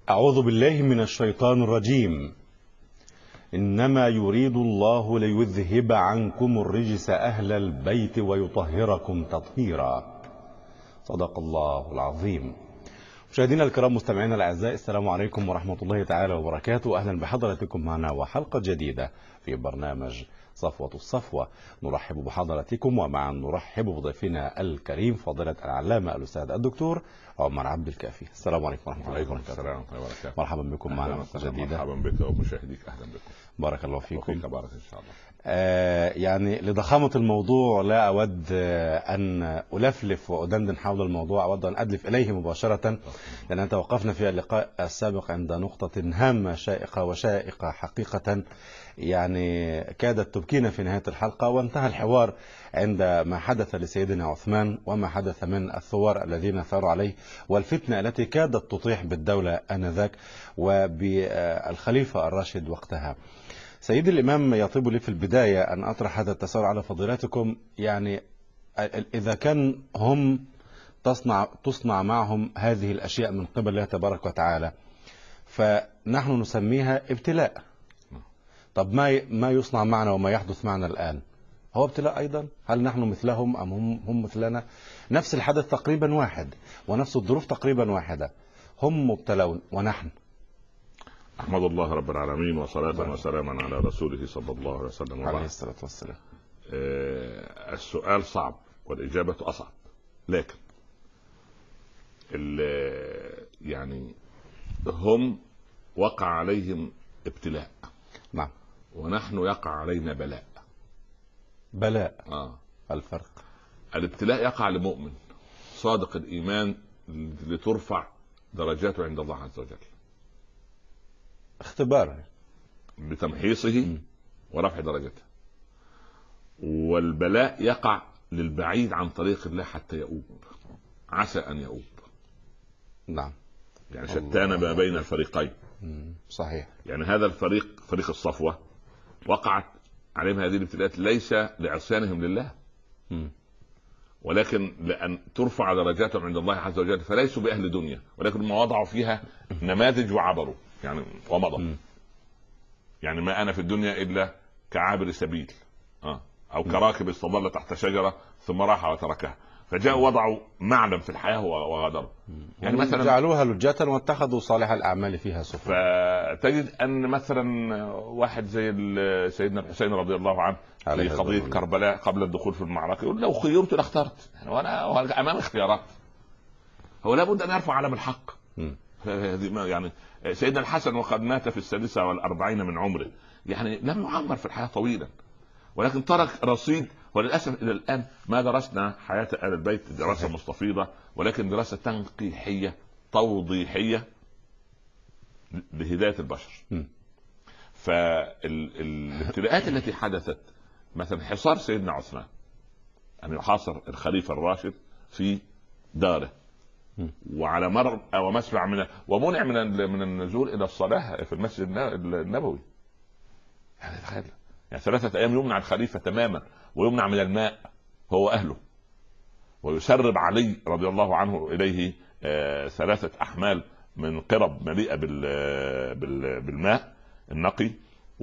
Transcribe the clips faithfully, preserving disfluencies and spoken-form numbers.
أعوذ بالله من الشيطان الرجيم. إنما يريد الله ليذهب عنكم الرجس أهل البيت ويطهركم تطهيرا. صدق الله العظيم. مشاهدينا الكرام، مستمعينا الأعزاء، السلام عليكم ورحمة الله تعالى وبركاته. أهلا بحضراتكم معنا وحلقة جديدة في برنامج صفوة الصفوة. نرحب بحضراتكم ومعا نرحب بضيفنا الكريم فضيلة العلامة الأستاذ الدكتور عمر عبد الكافي. السلام عليكم ورحمة الله وبركاته. السلام ورحمة الله وبركاته. مرحبا بكم معنا جديدة. مرحبا بك ومشاهديك، أهلا بكم. بارك الله فيكم. وفيك بارك إن شاء الله. آه يعني لضخامة الموضوع لا أود آه أن ألفلف وأدندن حول الموضوع، أود أن أدلف إليه مباشرة، لأننا توقفنا في اللقاء السابق عند نقطة هامة شائقة وشائقة حقيقة، يعني كادت تبكينا في نهاية الحلقة، وانتهى الحوار عند ما حدث لسيدنا عثمان وما حدث من الثوار الذين ثاروا عليه والفتنة التي كادت تطيح بالدولة آنذاك وبالخليفة الراشد وقتها. سيدي الإمام، يطيب لي في البداية أن أطرح هذا التساؤل على فضيلتكم، يعني إذا كان هم تصنع تصنع معهم هذه الأشياء من قبل الله تبارك وتعالى، فنحن نسميها ابتلاء. طب ما ما يصنع معنا وما يحدث معنا الآن هو ابتلاء أيضا؟ هل نحن مثلهم أم هم هم مثلنا؟ نفس الحدث تقريبا واحد ونفس الظروف تقريبا واحدة، هم مبتلون ونحن. أحمد الله رب العالمين وصلاة وسلاما على رسوله صلى الله عليه وسلم عليه الصلاة والسلام. آه السؤال صعب والإجابة أصعب، لكن يعني هم وقع عليهم ابتلاء، نعم، ونحن يقع علينا بلاء. بلاء آه. الفرق؟ الابتلاء يقع لمؤمن صادق الإيمان لترفع درجاته عند الله عز وجل، اختبار بتمحيصه م. ورفع درجته. والبلاء يقع للبعيد عن طريق الله حتى يؤوب، عسى أن يؤوب. نعم، يعني شتان ما بين الفريقين. صحيح. يعني هذا الفريق، فريق الصفوة، وقعت عليهم هذه الابتلاءات ليس لعصيانهم لله، م. ولكن لأن ترفع درجاتهم عند الله عز وجل، فليسوا بأهل دنيا، ولكن ما وضعوا فيها نماذج وعبروا يعني ومضوا. م. يعني ما أنا في الدنيا إلا كعابر سبيل، آه. أو كراكب استظل تحت شجرة ثم راح وتركها، فجاءوا وضعوا معلم في الحياة وغادروا. يعني مثلا جعلوها لجة واتخذوا صالح الأعمال فيها سفن. فتجد أن مثلا واحد زي سيدنا الحسين رضي الله عنه في قضية كربلاء قبل الدخول في المعركة يقول لو خيرت لاخترت، يعني وأنا أمام اختيارات. هو لابد أن يرفع علم الحق. يعني سيدنا الحسن وقد مات في السادسة والأربعين من عمره، يعني لم يعمر في الحياة طويلا، ولكن ترك رصيد. وللأسف إلى الآن ما درسنا حياة آل البيت دراسة مستفيضة، ولكن دراسة تنقيحية توضيحية لهداية البشر. فالابتلاءات التي حدثت، مثلا حصار سيدنا عثمان، أن يحاصر الخليفة الراشد في داره، وعلى مر أو مسمع من ومنع من من النزول إلى الصلاة في المسجد النبوي. يعني تخيل، يعني ثلاثة أيام يمنع الخليفة تماما، ويمنع من الماء هو أهله، ويسرب علي رضي الله عنه إليه آه ثلاثة أحمال من قرب مليئة بالماء النقي،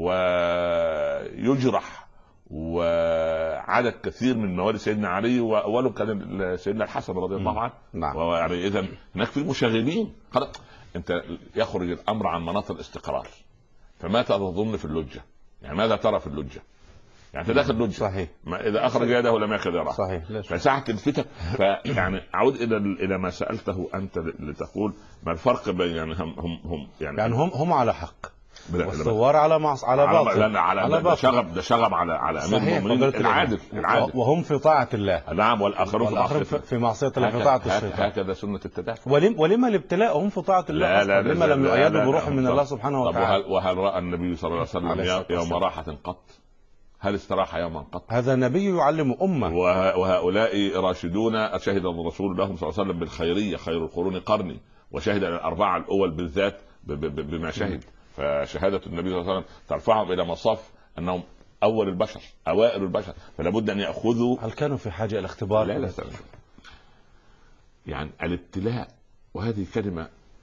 ويجرح وعدد كثير من موالي سيدنا علي، وأوله كان سيدنا الحسن رضي الله عنه. نعم. ويعني إذن هناك في مشاغبين. أنت يخرج الأمر عن مناط الاستقرار، فما تظن في اللجة؟ يعني ماذا ترى في اللجة؟ يعني داخل اللجة، صحيح، ما إذا أخرج يده لم يأخذ يده، صحيح. فساعة الفتن. فيعني أعود إلى إلى ما سألته أنت لتقول ما الفرق بين يعني هم هم هم يعني, يعني هم هم على حق والثوار على معص على باطل، على, على, على ده شغب ده شغب على على أمير المؤمنين العادل العادل، وهم في طاعة الله. نعم، والآخرون في, في معصية الله، في طاعة الشيطان. هكذا سنة التدافع. ولم ولما الابتلاء هم في طاعة الله؟ لا لا لما لم يؤيدوا بروح من الله سبحانه وتعالى؟ وهل, وهل رأى النبي صلى الله عليه وسلم يوم راحة قط؟ هل استراح يوما قط؟ هذا نبي يعلم أمة، وهؤلاء راشدون شهد الرسول لهم صلى الله عليه وسلم بالخيرية، خير القرون قرني، وشهد الأربعة الأول بالذات بما شهد. فشهادة النبي صلى الله عليه وسلم ترفعهم إلى مصاف أنهم أول البشر، أوائل البشر، فلا بد أن يأخذوا. هل كانوا في حاجة إلى اختبار؟ لا لا يعني الابتلاء، وهذه كلمة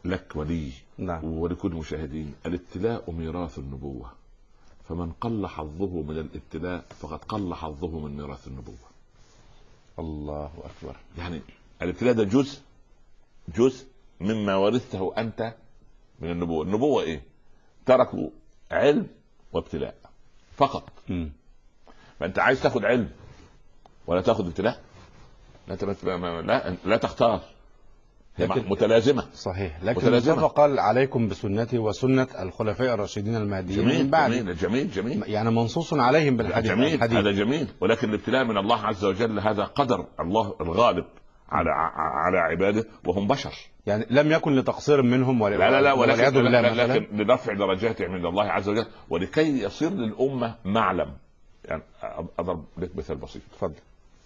لك ولي نعم. ولكل المشاهدين، الابتلاء ميراث النبوة، فمن قل حظه من الابتلاء فقد قل حظه من ميراث النبوة. الله أكبر. يعني الابتلاء ده جزء جزء مما ورثته أنت من النبوة. النبوة إيه؟ تركوا علم وابتلاء فقط. م. فأنت عايز تاخد علم ولا تاخد ابتلاء؟ لا لا, لا تختار، هي متلازمة. صحيح. لكن المصطفى قال عليكم بسنتي وسنة الخلفاء الراشدين المهديين من بعد. جميل جميل جميل، يعني منصوص عليهم بالحديث. جميل الحديث. هذا جميل، ولكن الابتلاء من الله عز وجل، هذا قدر الله الغالب على على عباده وهم بشر. يعني لم يكن لتقصير منهم ولا لا لا لا ولكن, لا لا لكن لرفع درجاتهم عند الله عز وجل، ولكي يصير للأمة معلم. يعني أضرب لك مثال بسيط. تفضل.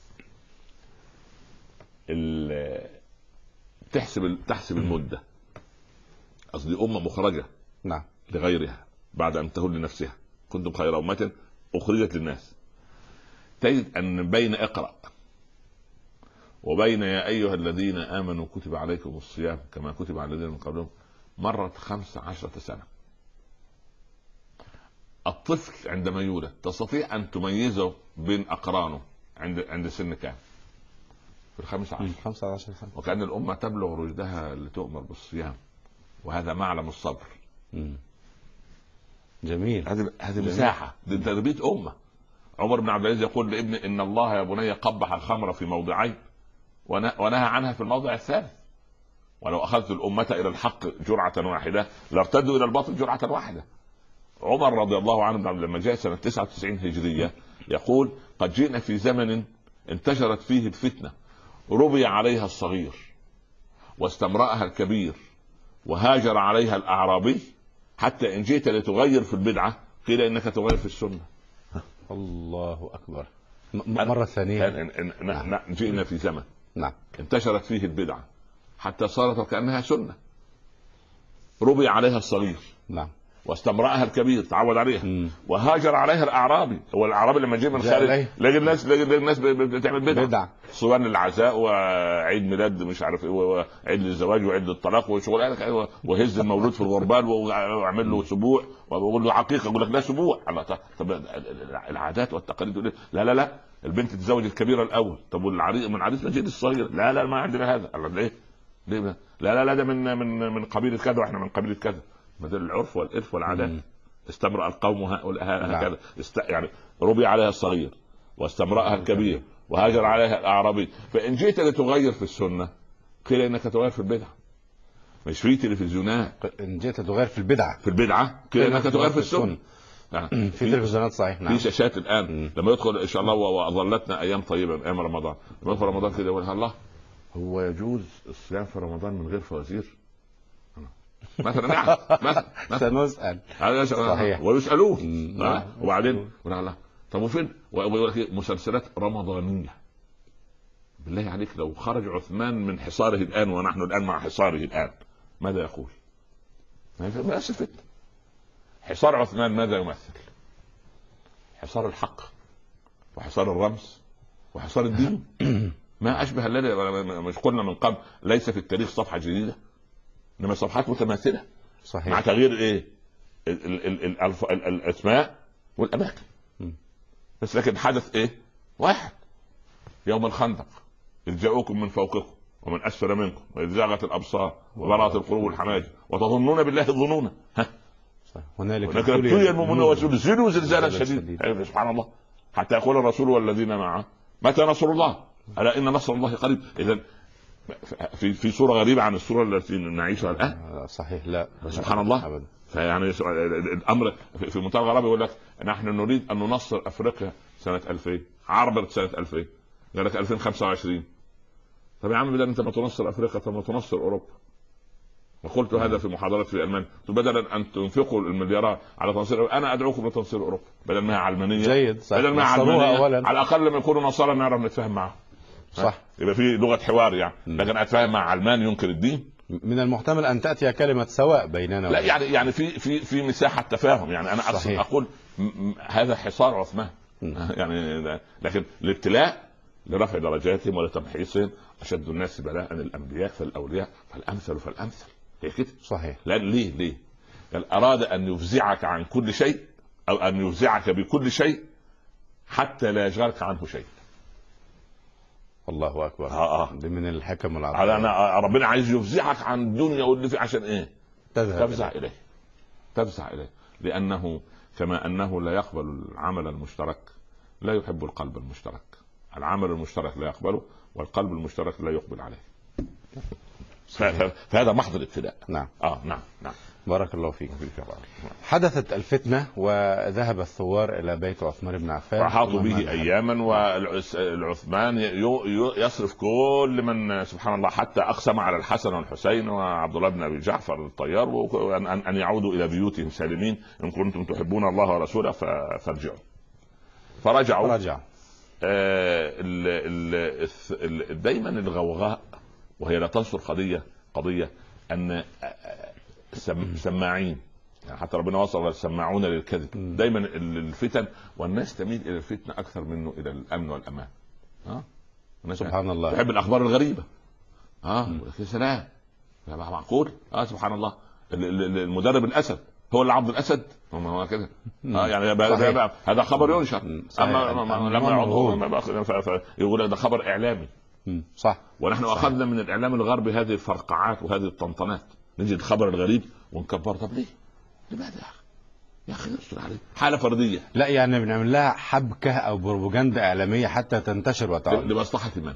تحسب تحسب المدة، قصدي أمة مخرجة نعم لغيرها بعد أن تهل لنفسها، كنتم خير أمة أخرجت للناس. تجد أن بين اقرأ وبين يا أيها الذين آمنوا كتب عليكم الصيام كما كتب على الذين من قبلهم مرت خمس عشرة سنة. الطفل عندما يولد تستطيع أن تميزه بين أقرانه عند عند سن كام؟ في الخمس عشر خمسة عشر سنة. وكأن الأمة تبلغ رشدها لتؤمر بالصيام، وهذا معلم الصبر. مم. جميل. هذه هذه مساحة لتربية أمة. عمر بن عبد العزيز يقول لابنه إن الله يا بني قبح الخمر في موضعين ونهى عنها في الموضع الثالث، ولو أخذت الأمة إلى الحق جرعة واحدة لارتدوا إلى الباطل جرعة واحدة. عمر رضي الله عنه لما جاء سنة تسعة وتسعين هجرية يقول قد جئنا في زمن انتشرت فيه الفتنة، ربي عليها الصغير واستمرأها الكبير وهاجر عليها الأعرابي، حتى إن جئت لتغير في البدعة قيل إنك تغير في السنة. الله أكبر. مرة ثانية جئنا في زمن نعم انتشرت فيه البدعة حتى صارت كأنها سنة، ربي عليها الصغير نعم واستمرأها الكبير تعود عليها مم. وهاجر عليها الأعرابي. هو الأعرابي لما جه من خارج لقى الناس لقى الناس بتعمل بدعة, بدعة. صوان العزاء وعيد ميلاد مش عارف ايه وعيد الزواج وعيد الطلاق وشغل، وهز المولود في الغربال واعمل له سبوع وبقول له عقيقة يقول لك لا سبوع. طب العادات والتقاليد لا لا لا البنت تتزوج الكبيرة الأول. طب والعريس من عريس مجيد الصغير لا لا ما عندنا هذا. الله ليه ليه لا لا لا ده من من من قبيلة كذا واحنا من قبيلة كذا. مثل العرف والإرث والعادات. استمرأ القوم هكذا است... يعني ربي عليها الصغير واستمرأها الكبير وهاجر عليها الأعرابي. فإن جئت لتغير في السنة قيل إنك تغير في البدعة. مش في تلفزيونات إن جئت تغير في البدعة في البدعة قيل إنك تغير في السنة. يعني في تلفزيونات صحيح نعم. في شاشات الآن مم. لما يدخل إن شاء الله وأظلتنا أيام طيبة أيام رمضان، لما يدخل رمضان كده يقول الله هو يجوز الصيام في رمضان من غير فوازير مثلا؟ نعم مثلا سنسأل هذا صحيح ويسألوه آه. وبعدين لا طب وفين مسلسلات رمضانية؟ بالله عليك لو خرج عثمان من حصاره الآن ونحن الآن مع حصاره الآن ماذا يقول؟ ما أسفت حصار عثمان ماذا يمثل؟ حصار الحق وحصار الرمز وحصار الدين. ما أشبه الذي مش قلنا من قبل ليس في التاريخ صفحة جديدة انما صفحات متماثله صحيح مع تغيير ايه ال ال ال ال ال الاسماء والاماكن م. بس لكن حدث ايه واحد يوم الخندق اذ جاءوكم من فوقكم ومن اسفل منكم واذ زاغت الابصار وبلغت القلوب الحناجر وتظنون بالله الظنون. ها هنالك ابتلي المؤمنون وزلزلوا زلزالا شديدا سبحان الله حتى يقول الرسول والذين معه متى نصر الله الا ان نصر الله قريب. اذا في في صورة غريبة عن الصورة التي نعيشها الآن. صحيح لا سبحان الله أبدا. فيعني الأمر في منتهى الغرابة يقول لك نحن نريد أن ننصر أفريقيا سنة ألفين عربت سنة ألفين قال لك ألفين وخمسة وعشرين. طب يا عم بدل أنت ما تنصر أفريقيا طب ما تنصر أوروبا. وقلت هذا في محاضرات في ألمانيا بدل أن تنفقوا المليارات على تنصير أنا أدعوكم لتنصير أوروبا بدل ما هي علمانية جيد صح. بدل ما هي علمانية على الأقل لما يكونوا نصارى نعرف نتفاهم معهم صح يبقى في لغه حوار يعني. لكن اتفاهم مع علمان ينكر الدين من المحتمل ان تاتي كلمه سواء بيننا لا يعني يعني في في في مساحه تفاهم يعني. انا اصلا اقول هذا حصار عثمان يعني. لكن الابتلاء لرفع درجاتهم ولتمحيصهم اشد الناس بلاء الانبياء فالاولياء فالامثل فالامثل. هي كده صحيح. لان ليه ليه قال اراد ان يفزعك عن كل شيء او ان يفزعك بكل شيء حتى لا يشغلك عنه شيء. الله اكبر. اه اه دي من الحكم على العظيمه. انا ربنا عايز يفزعك عن الدنيا واللي فيه عشان ايه؟ تذهب تفزع اليه تفزع اليه لانه كما انه لا يقبل العمل المشترك لا يحب القلب المشترك. العمل المشترك لا يقبله والقلب المشترك لا يقبل عليه. فهذا محض الابتلاء. نعم. اه نعم نعم. بارك الله فيك. حدثت الفتنة وذهب الثوار إلى بيت عثمان بن عفان وحاطوا به أياما، والعثمان يصرف كل من سبحان الله حتى أقسم على الحسن والحسين وعبد الله بن أبي جعفر الطيار أن يعودوا إلى بيوتهم سالمين إن كنتم تحبون الله ورسوله فارجعوا. فرجعوا. فرجع. آه دايما الغوغاء وهي لا تنصر قضية قضية أن سماعين، يعني حتى ربنا وصل السماعون للكذب. دايما الفتن والناس تميل الى الفتنه اكثر منه الى الامن والامان. ها أه؟ سبحان الله. تحب الاخبار الغريبه. اه يا سلام معقول. اه سبحان الله. المدرب الاسد هو اللي عبد الاسد ما هو كده. اه يعني هذا خبر ينشر. اما لما يقول هذا خبر اعلامي. صح. ونحن صحيح. اخذنا من الاعلام الغربي هذه الفرقعات وهذه الطنطنات، نجد الخبر الغريب ونكبر. طب ليه؟ لماذا يا اخي؟ يا اخي نستر عليه حاله فرديه. لا يعني بنعمل لها حبكه او بروباغندا اعلاميه حتى تنتشر وتعود. لمصلحه من؟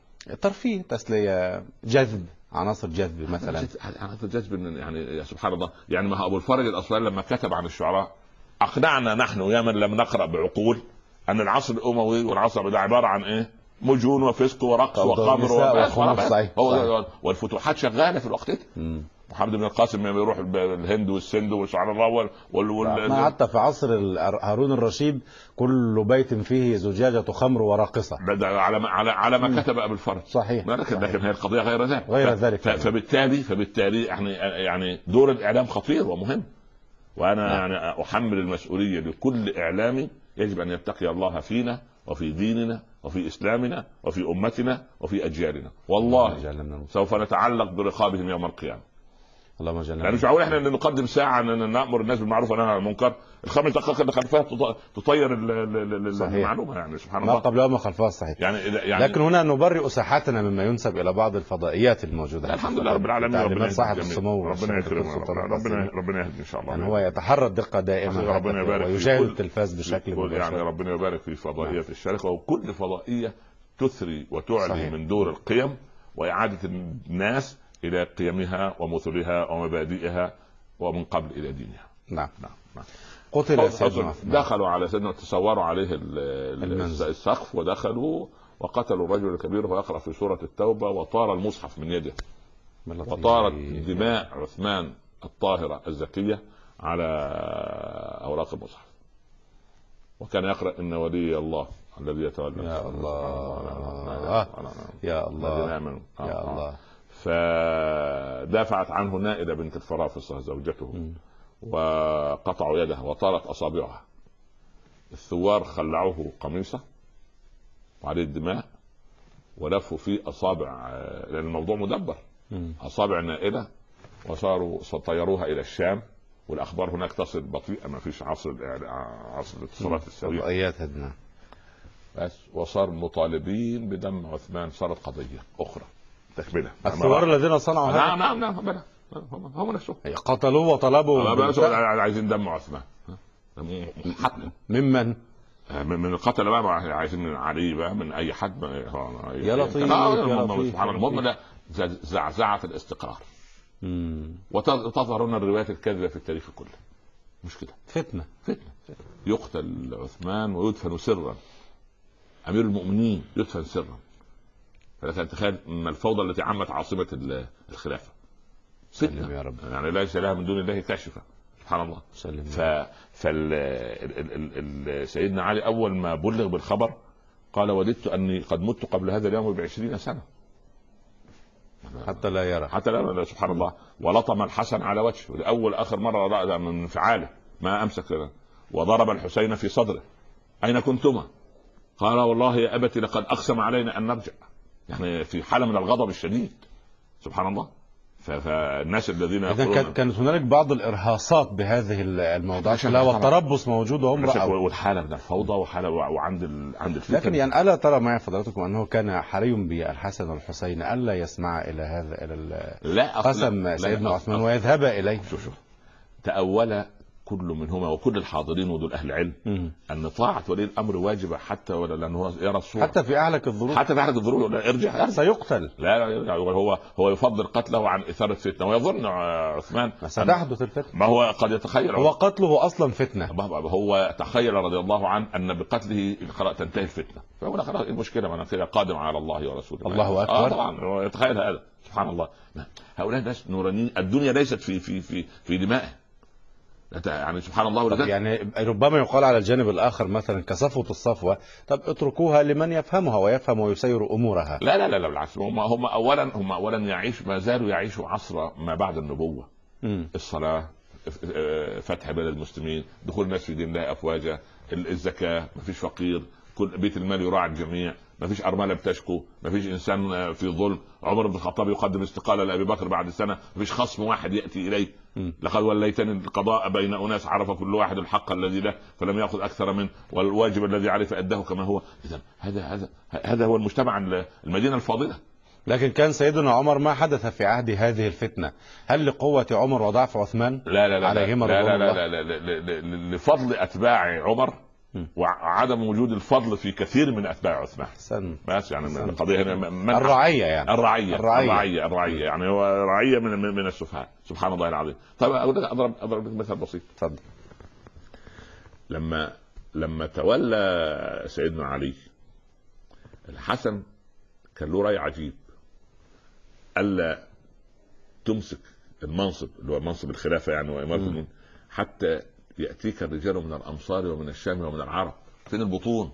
ترفيه، تسليه، جذب، عناصر جذب مثلا. عناصر جذب يعني سبحان الله. يعني ما ابو الفرج الاصفهاني لما كتب عن الشعراء اقنعنا نحن يا من لم نقرا بعقول ان العصر الاموي والعصر ده عباره عن ايه؟ مجون وفسق ورقص وخمر وخمر. والفتوحات شغاله في الوقت ده. محمد بن القاسم يروح الهند والسند وسبحان الله وال وال ما حتى في عصر هارون الرشيد كل بيت فيه زجاجة خمر وراقصة. على على على ما كتب ابو الفرج. صحيح. لكن لكن هي القضيه غير ذلك. غير ذلك. فبالتالي فبالتالي يعني يعني دور الاعلام خطير ومهم. وانا نعم. يعني احمل المسؤوليه لكل اعلامي يجب ان يتقي الله فينا وفي ديننا وفي اسلامنا وفي امتنا وفي اجيالنا. والله سوف نتعلق برقابهم يوم القيامه. اللهم جل. يعني مش معقول احنا نقدم ساعه ان نامر الناس بالمعروف وننهى عن المنكر، الخمس دقائق اللي خلفها تطير المعلومه. يعني سبحان الله. ما قبلها ما خلفها صحيح. يعني, يعني لكن هنا نبرئ ساحتنا مما ينسب الى بعض الفضائيات الموجوده. الحمد لله رب العالمين. ربنا صاحب السمو ربنا يكرمه. ربنا ربنا يهدي ان شاء الله. يعني هو يتحرى الدقه دائما. ربنا يبارك ويشاهد التلفاز بشكل مباشر. يعني ربنا يبارك في فضائيات نعم. الشركه وكل فضائيه تثري وتعلي صحيح. من دور القيم واعاده الناس إلى قيمها ومثلها ومبادئها ومن قبل إلى دينها. نعم نعم, نعم. قتل سيدنا دخلوا على سيدنا تصوروا عليه السقف ودخلوا وقتلوا الرجل الكبير وهو يقرأ في سورة التوبة وطار المصحف من يده وطارت دماء عثمان الطاهرة الزكية على أوراق المصحف وكان يقرأ إن ولي الله الذي يتولى. يا الله يا الله يا الله. فدافعت عنه نائلة بنت الفرافصة زوجته م. وقطعوا يدها وطارت أصابعها. الثوار خلعوه قميصه وعليه الدماء ولفوا فيه أصابع، لأن الموضوع مدبر. م. أصابع نائلة وصاروا طيروها إلى الشام والأخبار هناك تصل بطيئة، ما فيش عصر عصر الاتصالات السريعة فضائيات هدنا بس. وصار مطالبين بدم عثمان، صارت قضية أخرى تكملة. الثوار الذين صنعوا هذا نعم نعم نعم هم هم نفسهم قتلوه وطلبوا عايزين دم عثمان. ممن من القتل بقى عايزين من علي بقى من اي حد يا لطيف يا لطيف. سبحان الله. المهم ده زعزعة الاستقرار وتظهر لنا الروايات الكاذبة في التاريخ كله. مش كده فتنة فتنة يقتل عثمان ويدفن سرا، امير المؤمنين يدفن سرا. فلكن تخيل من الفوضى التي عمت عاصمة الخلافة فتنة يا رب. يعني ليس لها من دون الله كاشفة سبحان الله. ف... فال... سيدنا علي أول ما بلغ بالخبر قال وددت أني قد مت قبل هذا اليوم بعشرين سنة حتى لا يرى حتى لا يرى سبحان الله. ولطم الحسن على وجهه لأول آخر مرة رأى من انفعاله ما أمسك وضرب الحسين في صدره. أين كنتما؟ قال والله يا أبت لقد أقسم علينا أن نرجع، يعني في حالة من الغضب الشديد سبحان الله. فالناس الذين إذا كانت هنالك بعض الإرهاصات بهذه الموضوعات لا والتربص موجود وهم رأوا والحالة من الفوضى وحالة وعند ال... عند الفتن. لكن يعني ألا ترى معي فضلاتكم أنه كان حري بالحسن والحسين ألا يسمع إلى هذا إلى قسم سيدنا عثمان ويذهب إليه؟ شوف شوف تأول كل منهما وكل الحاضرين وذو الأهل العلم م- أن طاعة ولي الأمر واجبة حتى ولا لأنه يرى الصورة حتى في أهلك الظروف حتى في أهلك الظروف ارجع سيقتل. لا لا يرجع. هو هو يفضل قتله عن إثارة فتنة ويظن عثمان ستحدث الفتنة. ما هو قد يتخيل هو قتله أصلا فتنة. هو تخيل رضي الله عنه أن بقتله تنتهي الفتنة فهو خلاص المشكلة من كده قادم على الله ورسوله. الله أكبر. آه طبعا يتخيل هذا سبحان الله. هؤلاء الناس نورانيين الدنيا ليست في في في في دمائهم يعني سبحان الله. يعني ربما يقال على الجانب الآخر مثلا كصفوة الصفوة طب اتركوها لمن يفهمها ويفهم ويسير أمورها. لا لا لا, لا بالعكس هم هم أولا هم أولا يعيش ما زالوا يعيشوا عصر ما بعد النبوة. م. الصلاة فتح بلد المسلمين دخول الناس في دين الله أفواجا الزكاة ما فيش فقير كل بيت المال يراعي الجميع ما فيش أرملة بتشكو ما فيش إنسان في ظلم عمر بن الخطاب يقدم استقالة لأبي بكر بعد سنة ما فيش خصم واحد يأتي إليه م. لقد وليتني القضاء بين أناس عرف كل واحد الحق الذي له فلم يأخذ أكثر منه والواجب الذي عليه فأداه كما هو. إذن هذا هذا هذا هو المجتمع المدينة الفاضلة. لكن كان سيدنا عمر ما حدث في عهد هذه الفتنة هل لقوة عمر وضعف عثمان؟ لا لا لا عليهما لا لا, لا, لا, لا, لا, لا لفضل أتباع عمر وعدم وجود الفضل في كثير من أتباع عثمان. سن. بس يعني سن. القضية هنا من الرعية يعني الرعية الرعية الرعية, الرعية. يعني هو رعية من من السفهاء سبحان الله العظيم. طيب أضرب أضرب لك مثال بسيط. تفضل. لما لما تولى سيدنا علي الحسن كان له رأي عجيب ألا تمسك المنصب اللي هو منصب الخلافة يعني وإمارة حتى يأتيك الرجال من الأمصار ومن الشام ومن العرب فين البطون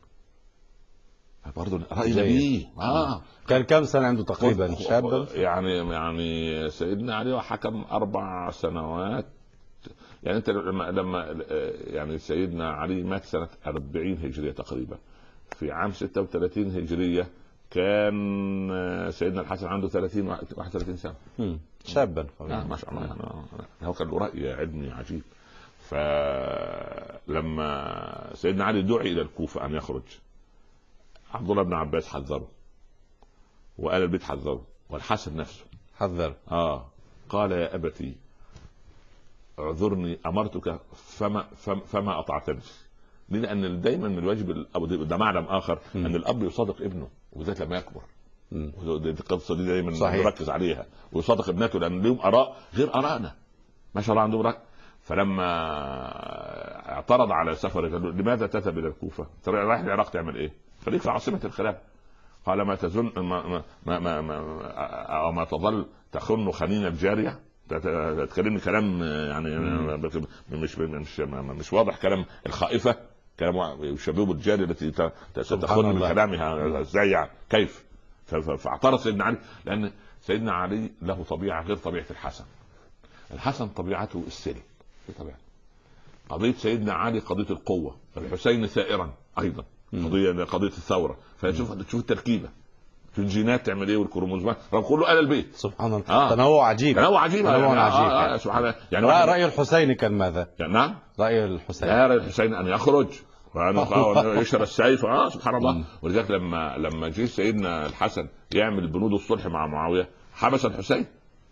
برضه رأي نبيه. آه. كان كم سنة عنده تقريبا شابا يعني يعني سيدنا علي وحكم أربع سنوات يعني أنت لما لما يعني سيدنا علي مات سنة أربعين هجرية تقريبا في عام ستة وثلاثين هجرية كان سيدنا الحسن عنده ثلاثين واحد وثلاثين سنة شابا. آه ما شاء الله. هو كان له رأي علمي عجيب. فلما سيدنا علي دعي إلى الكوفة أن يخرج عبد الله بن عباس حذره وآل البيت حذره والحسن نفسه حذر. آه قال يا أبتي اعذرني أمرتك فما فما, فما أطعتني لأن دايما من الواجب الأب ده معلم آخر م. أن الأب يصادق ابنه وذات لما يكبر. القصة دي دايما نركز عليها ويصادق ابنته لأن لهم آراء غير آرائنا ما شاء الله عندهم رأي. فلما اعترض على سفر قال له لماذا تذهب الى الكوفه؟ ترى رايح العراق تعمل ايه؟ خليك في عاصمه الخلافه. قال ما تظن ما ما ما, ما, أو ما تظل تخن خنين الجاريه تتكلمني كلام يعني مش مش مش واضح كلام الخائفه كلام شباب الجاريه التي تخن من كلامها ازاي يعني كيف؟ فاعترض سيدنا علي لان سيدنا علي له طبيعه غير طبيعه الحسن. الحسن طبيعته السلم في طبيعة. قضية سيدنا علي قضية القوة الحسين ثائرا أيضا قضية قضية الثورة. فشوف تشوف التركيبة في الجينات تعمل ايه والكروموزومات كله آل البيت سبحان الله. آه. تنوع عجيب تنوع عجيب تنوع يعني عجيب آه يعني. آه سبحان الله. يعني رأي, رأي الحسين كان ماذا؟ يعني نعم رأي الحسين لا رأي الحسين أن يخرج وأن يشرب السيف. آه سبحان الله. ولذلك لما لما جه سيدنا الحسن يعمل بنود الصلح مع معاوية حبس الحسين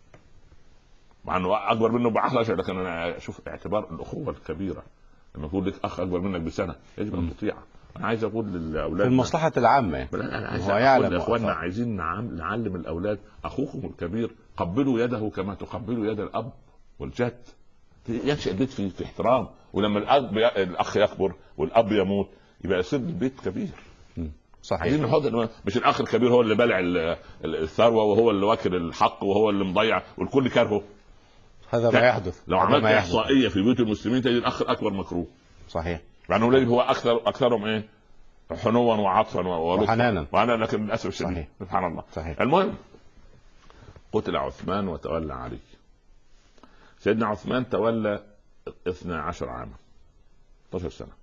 مع انه اكبر منه بعشرة لكن انا اشوف اعتبار الاخوه الكبيره لما يكون لك اخ اكبر منك بسنه يجب ان تطيعه. انا عايز اقول للاولاد المصلحه العامه هو يعلم اخواننا عايزين نعلم الاولاد اخوكم الكبير قبلوا يده كما تقبلوا يد الاب والجد ينشأ البيت في, في احترام. ولما الاب الاخ يكبر والاب يموت يبقى يصير البيت كبير. صحيح. مش الاخ الكبير هو اللي بلع الثروه وهو اللي واكل الحق وهو اللي مضيع والكل كارهه. هذا ما يحدث. لو عملت احصائيه في بيوت المسلمين تجد الاخ الاكبر مكروه. صحيح. يعني اولاد هو اكثر اكثرهم ايه حنوا وعطفا وحنانا وانا لكن للاسف الشديد سبحان الله. صحيح. المهم قتل عثمان وتولى علي. سيدنا عثمان تولى اثني عشر عاما اثني عشر سنه.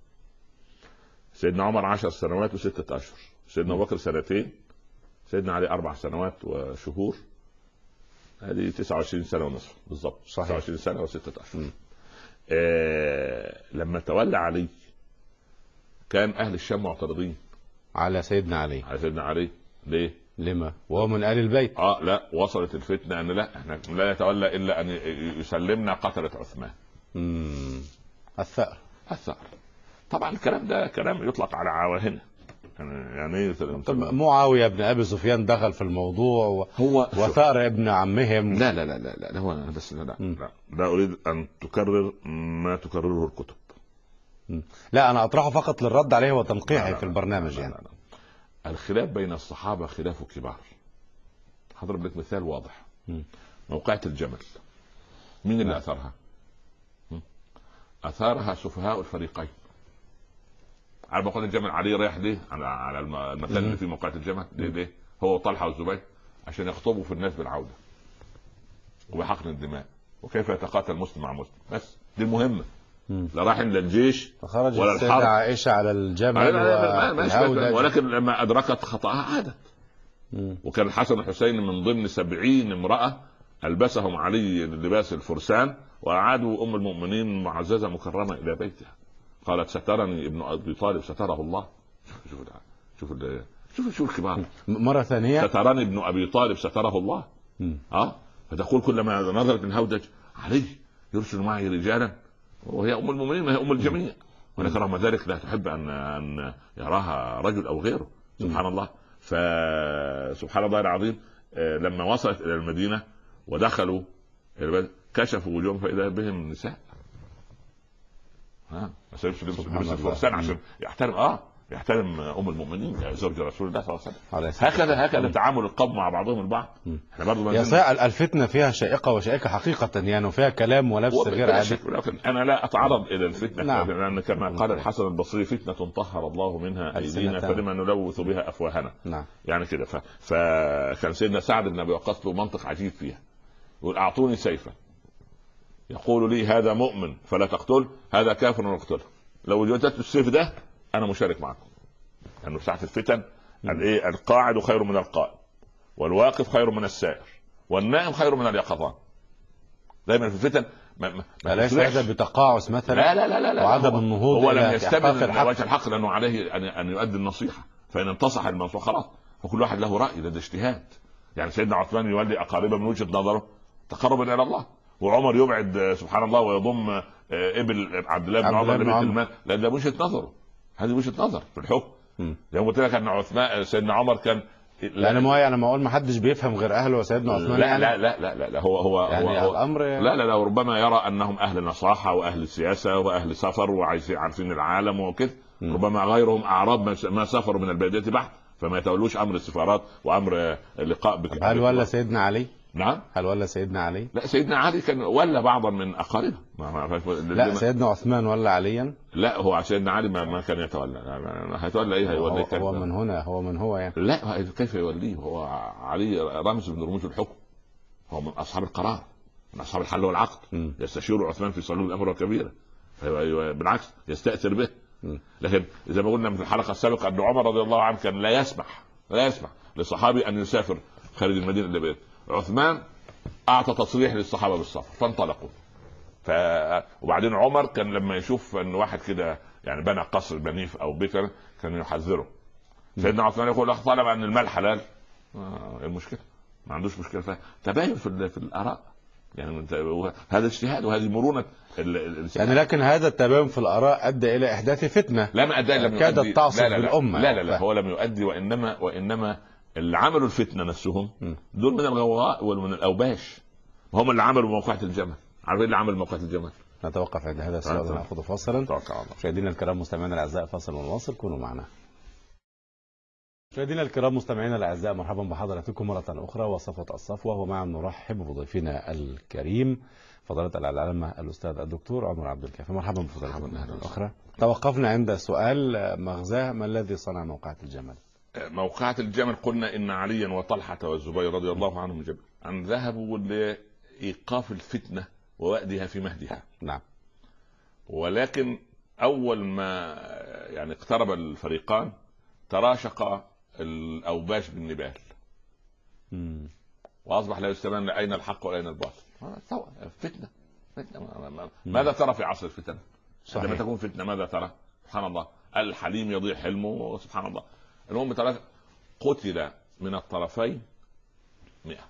سيدنا عمر عشر سنوات وستة اشهر. سيدنا ابو بكر سنتين. سيدنا علي اربع سنوات وشهور. هذه تسعة وعشرين سنة ونصف بالضبط، تسعة وعشرين سنة وستة أشهر. آه لما تولى علي كان أهل الشام معترضين على سيدنا علي على سيدنا علي. ليه؟ لما؟ وهو من آل البيت. اه لا، وصلت الفتنة ان لا، احنا لا يتولى الا ان يسلمنا قتلة عثمان. امم الثأر. الثأر. طبعا الكلام ده كلام يطلق على عواهنه يعني. طب معاوية بن ابي سفيان دخل في الموضوع و... هو وثأر ابن عمهم. لا لا لا لا, لا هو انا بس لا لا, لا لا اريد ان تكرر ما تكرره الكتب. مم. لا انا اطرحه فقط للرد عليه وتنقيحه في البرنامج. لا لا لا يعني. لا لا. الخلاف بين الصحابة خلاف كبار. هضرب لك مثال واضح. م. موقعة الجمل مين اللي أثرها؟ م. أثارها سفهاء الفريقين. على موقعة الجمل علي رايح ليه؟ على على المكان اللي فيه موقعة الجمل ليه ليه؟ هو طلحة والزبير عشان يخطبوا في الناس بالعودة وبحقن الدماء وكيف يتقاتل مسلم مع مسلم. بس دي المهمة. لا راح للجيش ولا الحرب. عائشة على الجمل و... ولكن لما أدركت خطأها عادت. وكان الحسن والحسين من ضمن سبعين امرأة ألبسهم علي لباس الفرسان وأعادوا أم المؤمنين معززة مكرمة إلى بيتها. قالت سترني ابن أبي طالب ستره الله. شوف شوف شوف شوف الكبار. مرة ثانية سترني ابن أبي طالب ستره الله. اه فتقول كلما نظرت من هودج علي يرسل معي رجالا وهي أم المؤمنين وهي أم الجميع، ولكن رغم ذلك لا تحب أن أن يراها رجل أو غيره. سبحان الله. فسبحان الله العظيم. لما وصلت إلى المدينة ودخلوا كشفوا وجوههم فإذا بهم نساء. ها بس لبس الفرسان عشان يحترم اه يحترم ام المؤمنين زوج رسول الله صلى الله عليه وسلم. هكذا هكذا تعامل القوم مع بعضهم البعض. احنا برضه يا سائل الفتنه فيها شائقه وشائكه حقيقه يعني، وفيها كلام ولبس غير عادي. لكن انا لا اتعرض الى الفتنه. نعم. لان كما قال الحسن البصري فتنه طهر الله منها ايدينا فلما نلوث بها افواهنا. نعم. يعني كده. فكان سيدنا سعد بن ابي وقاص له منطق عجيب فيها. يقول اعطوني سيفا يقول لي هذا مؤمن فلا تقتل، هذا كافر ونقتله. لو وجدت السيف ده انا مشارك معكم. لانه يعني ساعه الفتن الايه القاعد خير من القائم والواقف خير من السائر والنائم خير من اليقظان. دايما في الفتن ما ما ليس هذا بتقاعس مثلا. لا لا لا, لا وعدم النهوض. هو لم يستبد وجه الحق لانه عليه ان ان يؤدي النصيحه، فان انتصح المنصوح خلاص. فكل واحد له راي، ده اجتهاد. يعني سيدنا عثمان يولي اقاربه من وجهه نظره تقربا الى الله، وعمر يبعد سبحان الله ويضم ابن عبد الله بن عمر لبيت المال، لان ده وجهه نظره. هذه وجهه نظر في الحكم. زي ما قلت لك ان عثمان سيدنا عمر كان يعني ما يعني ما اقول ما حدش بيفهم غير اهله وسيدنا عثمان. لا, يعني لا لا لا لا لا هو هو يعني هو الامر لا لا لا ربما يرى انهم اهل نصاحه واهل سياسه واهل سفر وعايزين عارفين العالم وكذا. ربما غيرهم اعراب ما سافروا من الباديه بحت فما يتولوش امر السفارات وامر اللقاء بك. هل ولا سيدنا علي؟ نعم. هل ولا سيدنا علي؟ لا سيدنا علي كان ولا بعضا من اقاربه. لا سيدنا عثمان ولا عليا؟ لا هو سيدنا علي ما, ما كان يتولى. هيتولى ايه؟ هيولي هو, هو من هنا هو من هو يعني. لا كيف يوليه؟ هو علي رمز من رموز الحكم، هو من اصحاب القرار، من اصحاب الحل والعقد. م. يستشير عثمان في صلوه الامر الكبيره، بالعكس يستاثر به. م. لكن اذا ما قلنا في الحلقه السابقه ان عمر رضي الله عنه كان لا يسمح لا يسمح للصحابي ان يسافر خارج المدينه اللي عثمان اعطى تصريح للصحابه بالسفر فانطلقوا. ف... وبعدين عمر كان لما يشوف ان واحد كده يعني بنى قصر بنيف او بكر كان يحذره. سيدنا عثمان يقول طالب ان المال حلال آه المشكله ما عندوش مشكله. فتباين في, في الاراء يعني هذا اجتهاد وهذه مرونه ال... يعني. لكن هذا التباين في الاراء ادى الى احداث فتنه لم ادى لم كادت تعصف بالامه. لا لا لا, لا هو لم يؤدي وانما وانما اللي عملوا الفتنه نفسهم دول من الغواء ومن الاوباش، هم اللي عملوا موقعة الجمل. عارفين اللي عمل موقعة الجمل؟ نتوقف عند هذا السؤال وناخذ فاصلا. مشاهدينا الكرام مستمعينا الاعزاء فاصل ونواصل، كونوا معنا. مشاهدينا الكرام مستمعينا الاعزاء مرحبا بحضراتكم مره اخرى وصفوه الصفوه، ومع نرحب بضيفنا الكريم فضيله العلامه الاستاذ الدكتور عمر عبد الكافي. مرحبا بفضيلتكم مره اخرى. توقفنا عند سؤال مغزاه ما الذي صنع موقعة الجمل؟ موقعة الجمل قلنا ان عليا وطلحة والزبير رضي الله عنهم جميعا ان ذهبوا لايقاف الفتنة ووأدها في مهدها. نعم. ولكن اول ما يعني اقترب الفريقان تراشق الاوباش بالنبال. مم. واصبح لا يستبان اين الحق واين الباطل. سواء فتنه فتنه. ماذا ترى في عصر الفتن؟ عندما تكون فتنه ماذا ترى؟ سبحان الله، الحليم يضيع حلمه. سبحان الله. المهم ثلاثة قتل من الطرفين مئة.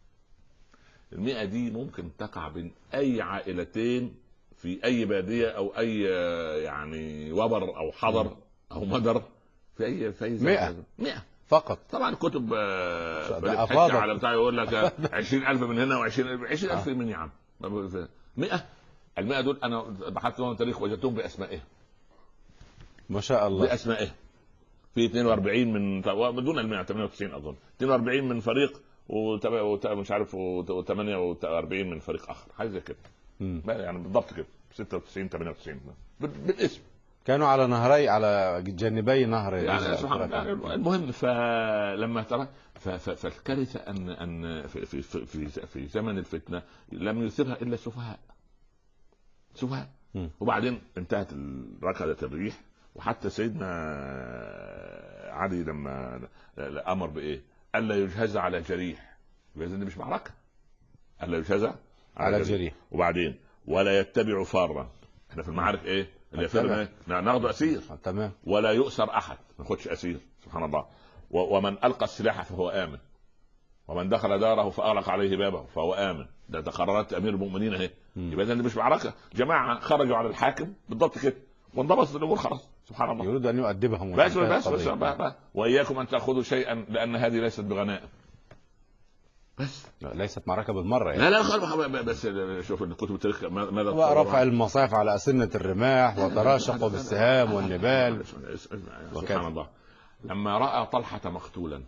المئة دي ممكن تقع بين أي عائلتين في أي بادية أو أي يعني وبر أو حضر أو مدر في أي في أي مئة مئة فقط. طبعا كتب أفاضل على بتاع يقول لك عشرين ألف من هنا وعشرين عشرين ألف من يا عم. مئة. المئة دول أنا بحثت لهم تاريخ وجدتهم بأسمائهم ما شاء الله، بأسمائهم. في اثنين وأربعين من بدون المئة ثمانية وتسعين اظن اثنين وأربعين من فريق ومش عارف وثمانية وأربعين من فريق اخر، حاجه زي كده يعني بالضبط كده ستة وتسعين ثمانية وتسعين بالاسم. كانوا على نهري على جانبي نهر يعني سبحان الله. المهم فلما ترى فالكارثه ان ان في في في في زمن الفتنه لم يثيرها الا السفهاء سفهاء. وبعدين انتهت ركضت الريح. وحتى سيدنا علي لما امر بايه؟ الا يجهز على جريح، لازم مش معركه، الا يجهز على, على جريح. جريح. وبعدين ولا يتبع فارا. احنا في المعارك ايه اللي يفر ناخذ اسير تمام، ولا يؤسر احد، ما ناخذش اسير. سبحان الله. ومن القى السلاح فهو امن، ومن دخل داره فاغلق عليه بابه فهو امن. ده قرارات امير المؤمنين اهي. يبقى ده مش معركه، جماعه خرجوا على الحاكم بالضبط كده وانضبطت الامور خلاص. سبحان الله. يريد ان يؤدبهم بس بس, بس, بس واياكم ان تاخذوا شيئا لان هذه ليست بغنائم. بس لا ليست معركه بالمره يعني. لا لا خلاص. بس شوف كتب التاريخ ماذا ورفع المصاف على اسنه الرماح وتراشقوا بالسهام والنبال. سبحان الله. لما راى طلحه مقتولا،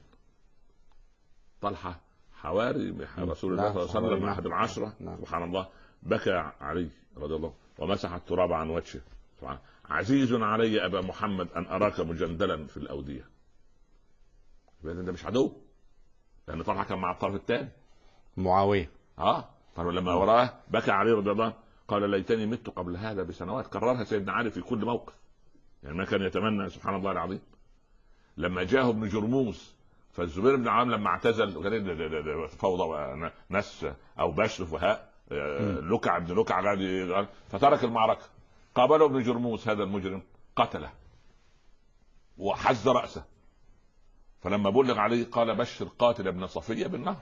طلحه حواري رسول الله صلى الله عليه وسلم احد العشره. سبحان الله. بكى علي رضي الله ومسح التراب عن وجهه. سبحان عزيز علي ابا محمد ان اراك مجندلا في الاوديه. ده مش عدو، لان طلحه كان مع الطرف الثاني معاويه. اه فلما وراه بكى علي رضي الله قال ليتني مت قبل هذا بسنوات. كررها سيدنا علي في كل موقف، يعني ما كان يتمنى. سبحان الله العظيم. لما جاءه ابن جرموس فالزبير بن عوام لما اعتزل وقال فوضى ناس او بشر فهاء لكع ابن لكع فترك المعركه. قابله ابن جرموس هذا المجرم قتله وحز رأسه. فلما بلغ عليه قال بشر قاتل ابن صفية بالنهر.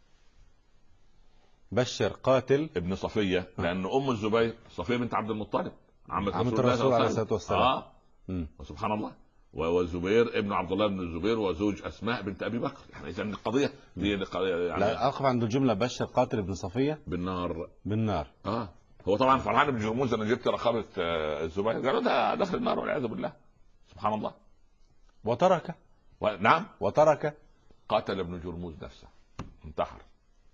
بشر قاتل ابن صفية لأن أم الزبير صفية بنت عبد المطلب عمة عمة الرسول عليه الصلاة والسلام. آه. وسبحان الله. والزبير ابن عبد الله بن الزبير وزوج أسماء بنت أبي بكر. يعني إذا القضية دي يعني لا أقف عند الجملة بشر قاتل ابن صفية بالنار. بالنار. آه. هو طبعا فرحان ابن جرموز انا جبت رقبه الزبير، قالوا ده دخل النار والعياذ بالله. سبحان الله. وترك و... نعم وترك قتل ابن جرموز نفسه، انتحر.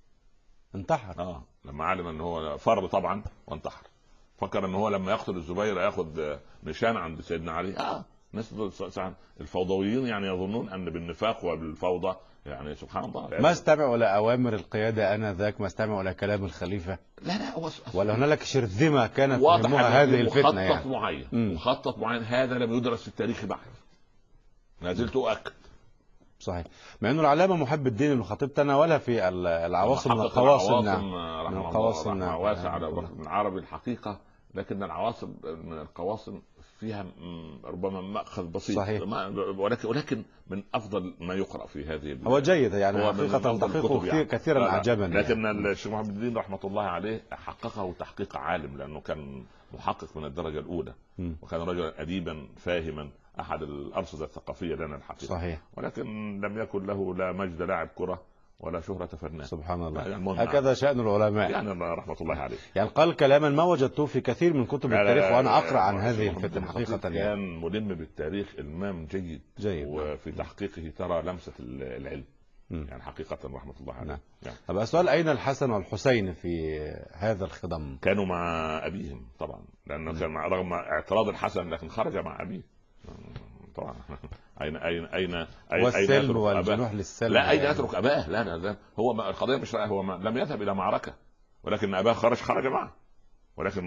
انتحر اه لما علم ان هو فر طبعا وانتحر. فكر ان هو لما يقتل الزبير ياخذ نشان عند سيدنا علي. اه ناس الفوضويين يعني يظنون ان بالنفاق وبالفوضى يعني سبحان الله ما استمعوا الى اوامر القياده انا ذاك، ما استمعوا الى كلام الخليفه. لا لا هو ولا هنالك شرذمه كانت تهمها هذه الفتنه يعني. مخطط معين م. مخطط معين هذا لم يدرس في التاريخ بعد. ما زلت اؤكد. صحيح. مع انه العلامه محب الدين الخطيب تناولها في العواصم من القواصم. نعم من القواصم واسع على الرحم العربي الحقيقه، لكن العواصم من القواصم فيها ربما مأخذ بسيط. صحيح. ولكن ولكن من افضل ما يقرا في هذه. هو جيد يعني حقيقه تحقيقه يعني. كثيرا اعجبني. لكن يعني. الشيخ محمد الدين رحمه الله عليه حققه تحقيق عالم، لانه كان محقق من الدرجه الاولى م. وكان رجلا اديبا فاهما، احد الارصده الثقافيه لنا الحقيقه. صحيح. ولكن لم يكن له لا مجد لاعب كره ولا شهرة فنان. سبحان الله. هكذا شأن العلماء يعني رحمة الله عليه. يعني قال كلاما ما وجدته في كثير من كتب التاريخ وأنا أقرأ عن هذه الفتنة حقيقة. كان يعني. ملم بالتاريخ المام جيد. جيد. وفي تحقيقه ترى لمسة العلم. م. يعني حقيقة رحمة الله عليه. نعم. يعني. طب السؤال أين الحسن والحسين في هذا الخضم؟ كانوا مع أبيهم طبعا، لأنه كان رغم اعتراض الحسن لكن خرج مع أبيه طبعا. اين اين اين اين والسلم والجنوح للسلم. لا اين يترك اباه. لا لا, لا. هو ما القضيه مش هو ما لم يذهب الى معركه، ولكن اباه خرج خرج معه. ولكن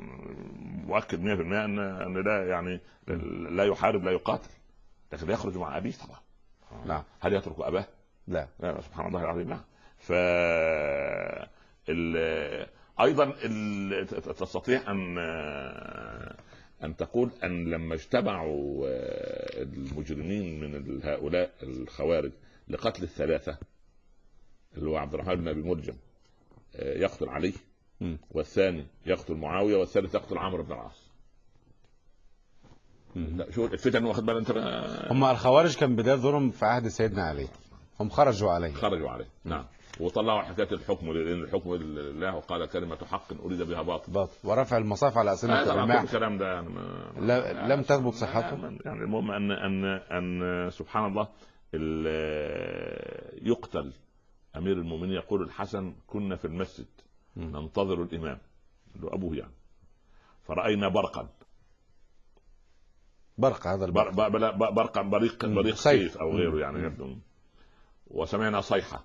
مؤكد مئة بالمئة ان ان لا يعني لا يحارب لا يقاتل، لكن يخرج مع ابيه طبعا. نعم. هل يترك اباه؟ لا. لا سبحان الله العظيم. لا ف ال... ايضا ال... تستطيع ان ان تقول ان لما اجتمعوا المجرمين من هؤلاء الخوارج لقتل الثلاثه، اللي هو عبد الرحمن بن ابي ملجم يقتل علي، والثاني يقتل معاويه، والثالث يقتل عمرو بن العاص. لا شو الفتن، واخد بالك انت؟ هم الخوارج كان بدايه ظهورهم في عهد سيدنا علي، هم خرجوا عليه خرجوا عليه نعم، وطلعوا حكايه الحكم لان الحكم لله، وقال كلمه حق اريد بها باطل باطل ورفع المصاف على اسنه الرماح. الكلام ده يعني لا لم تثبت صحته. يعني المهم ان ان ان سبحان الله يقتل امير المؤمنين. يقول الحسن كنا في المسجد ننتظر الامام اللي ابوه يعني، فراينا برقا برق هذا البرق برقا برقا بريق بريق سيف او غيره يعني يبدو، وسمعنا صيحه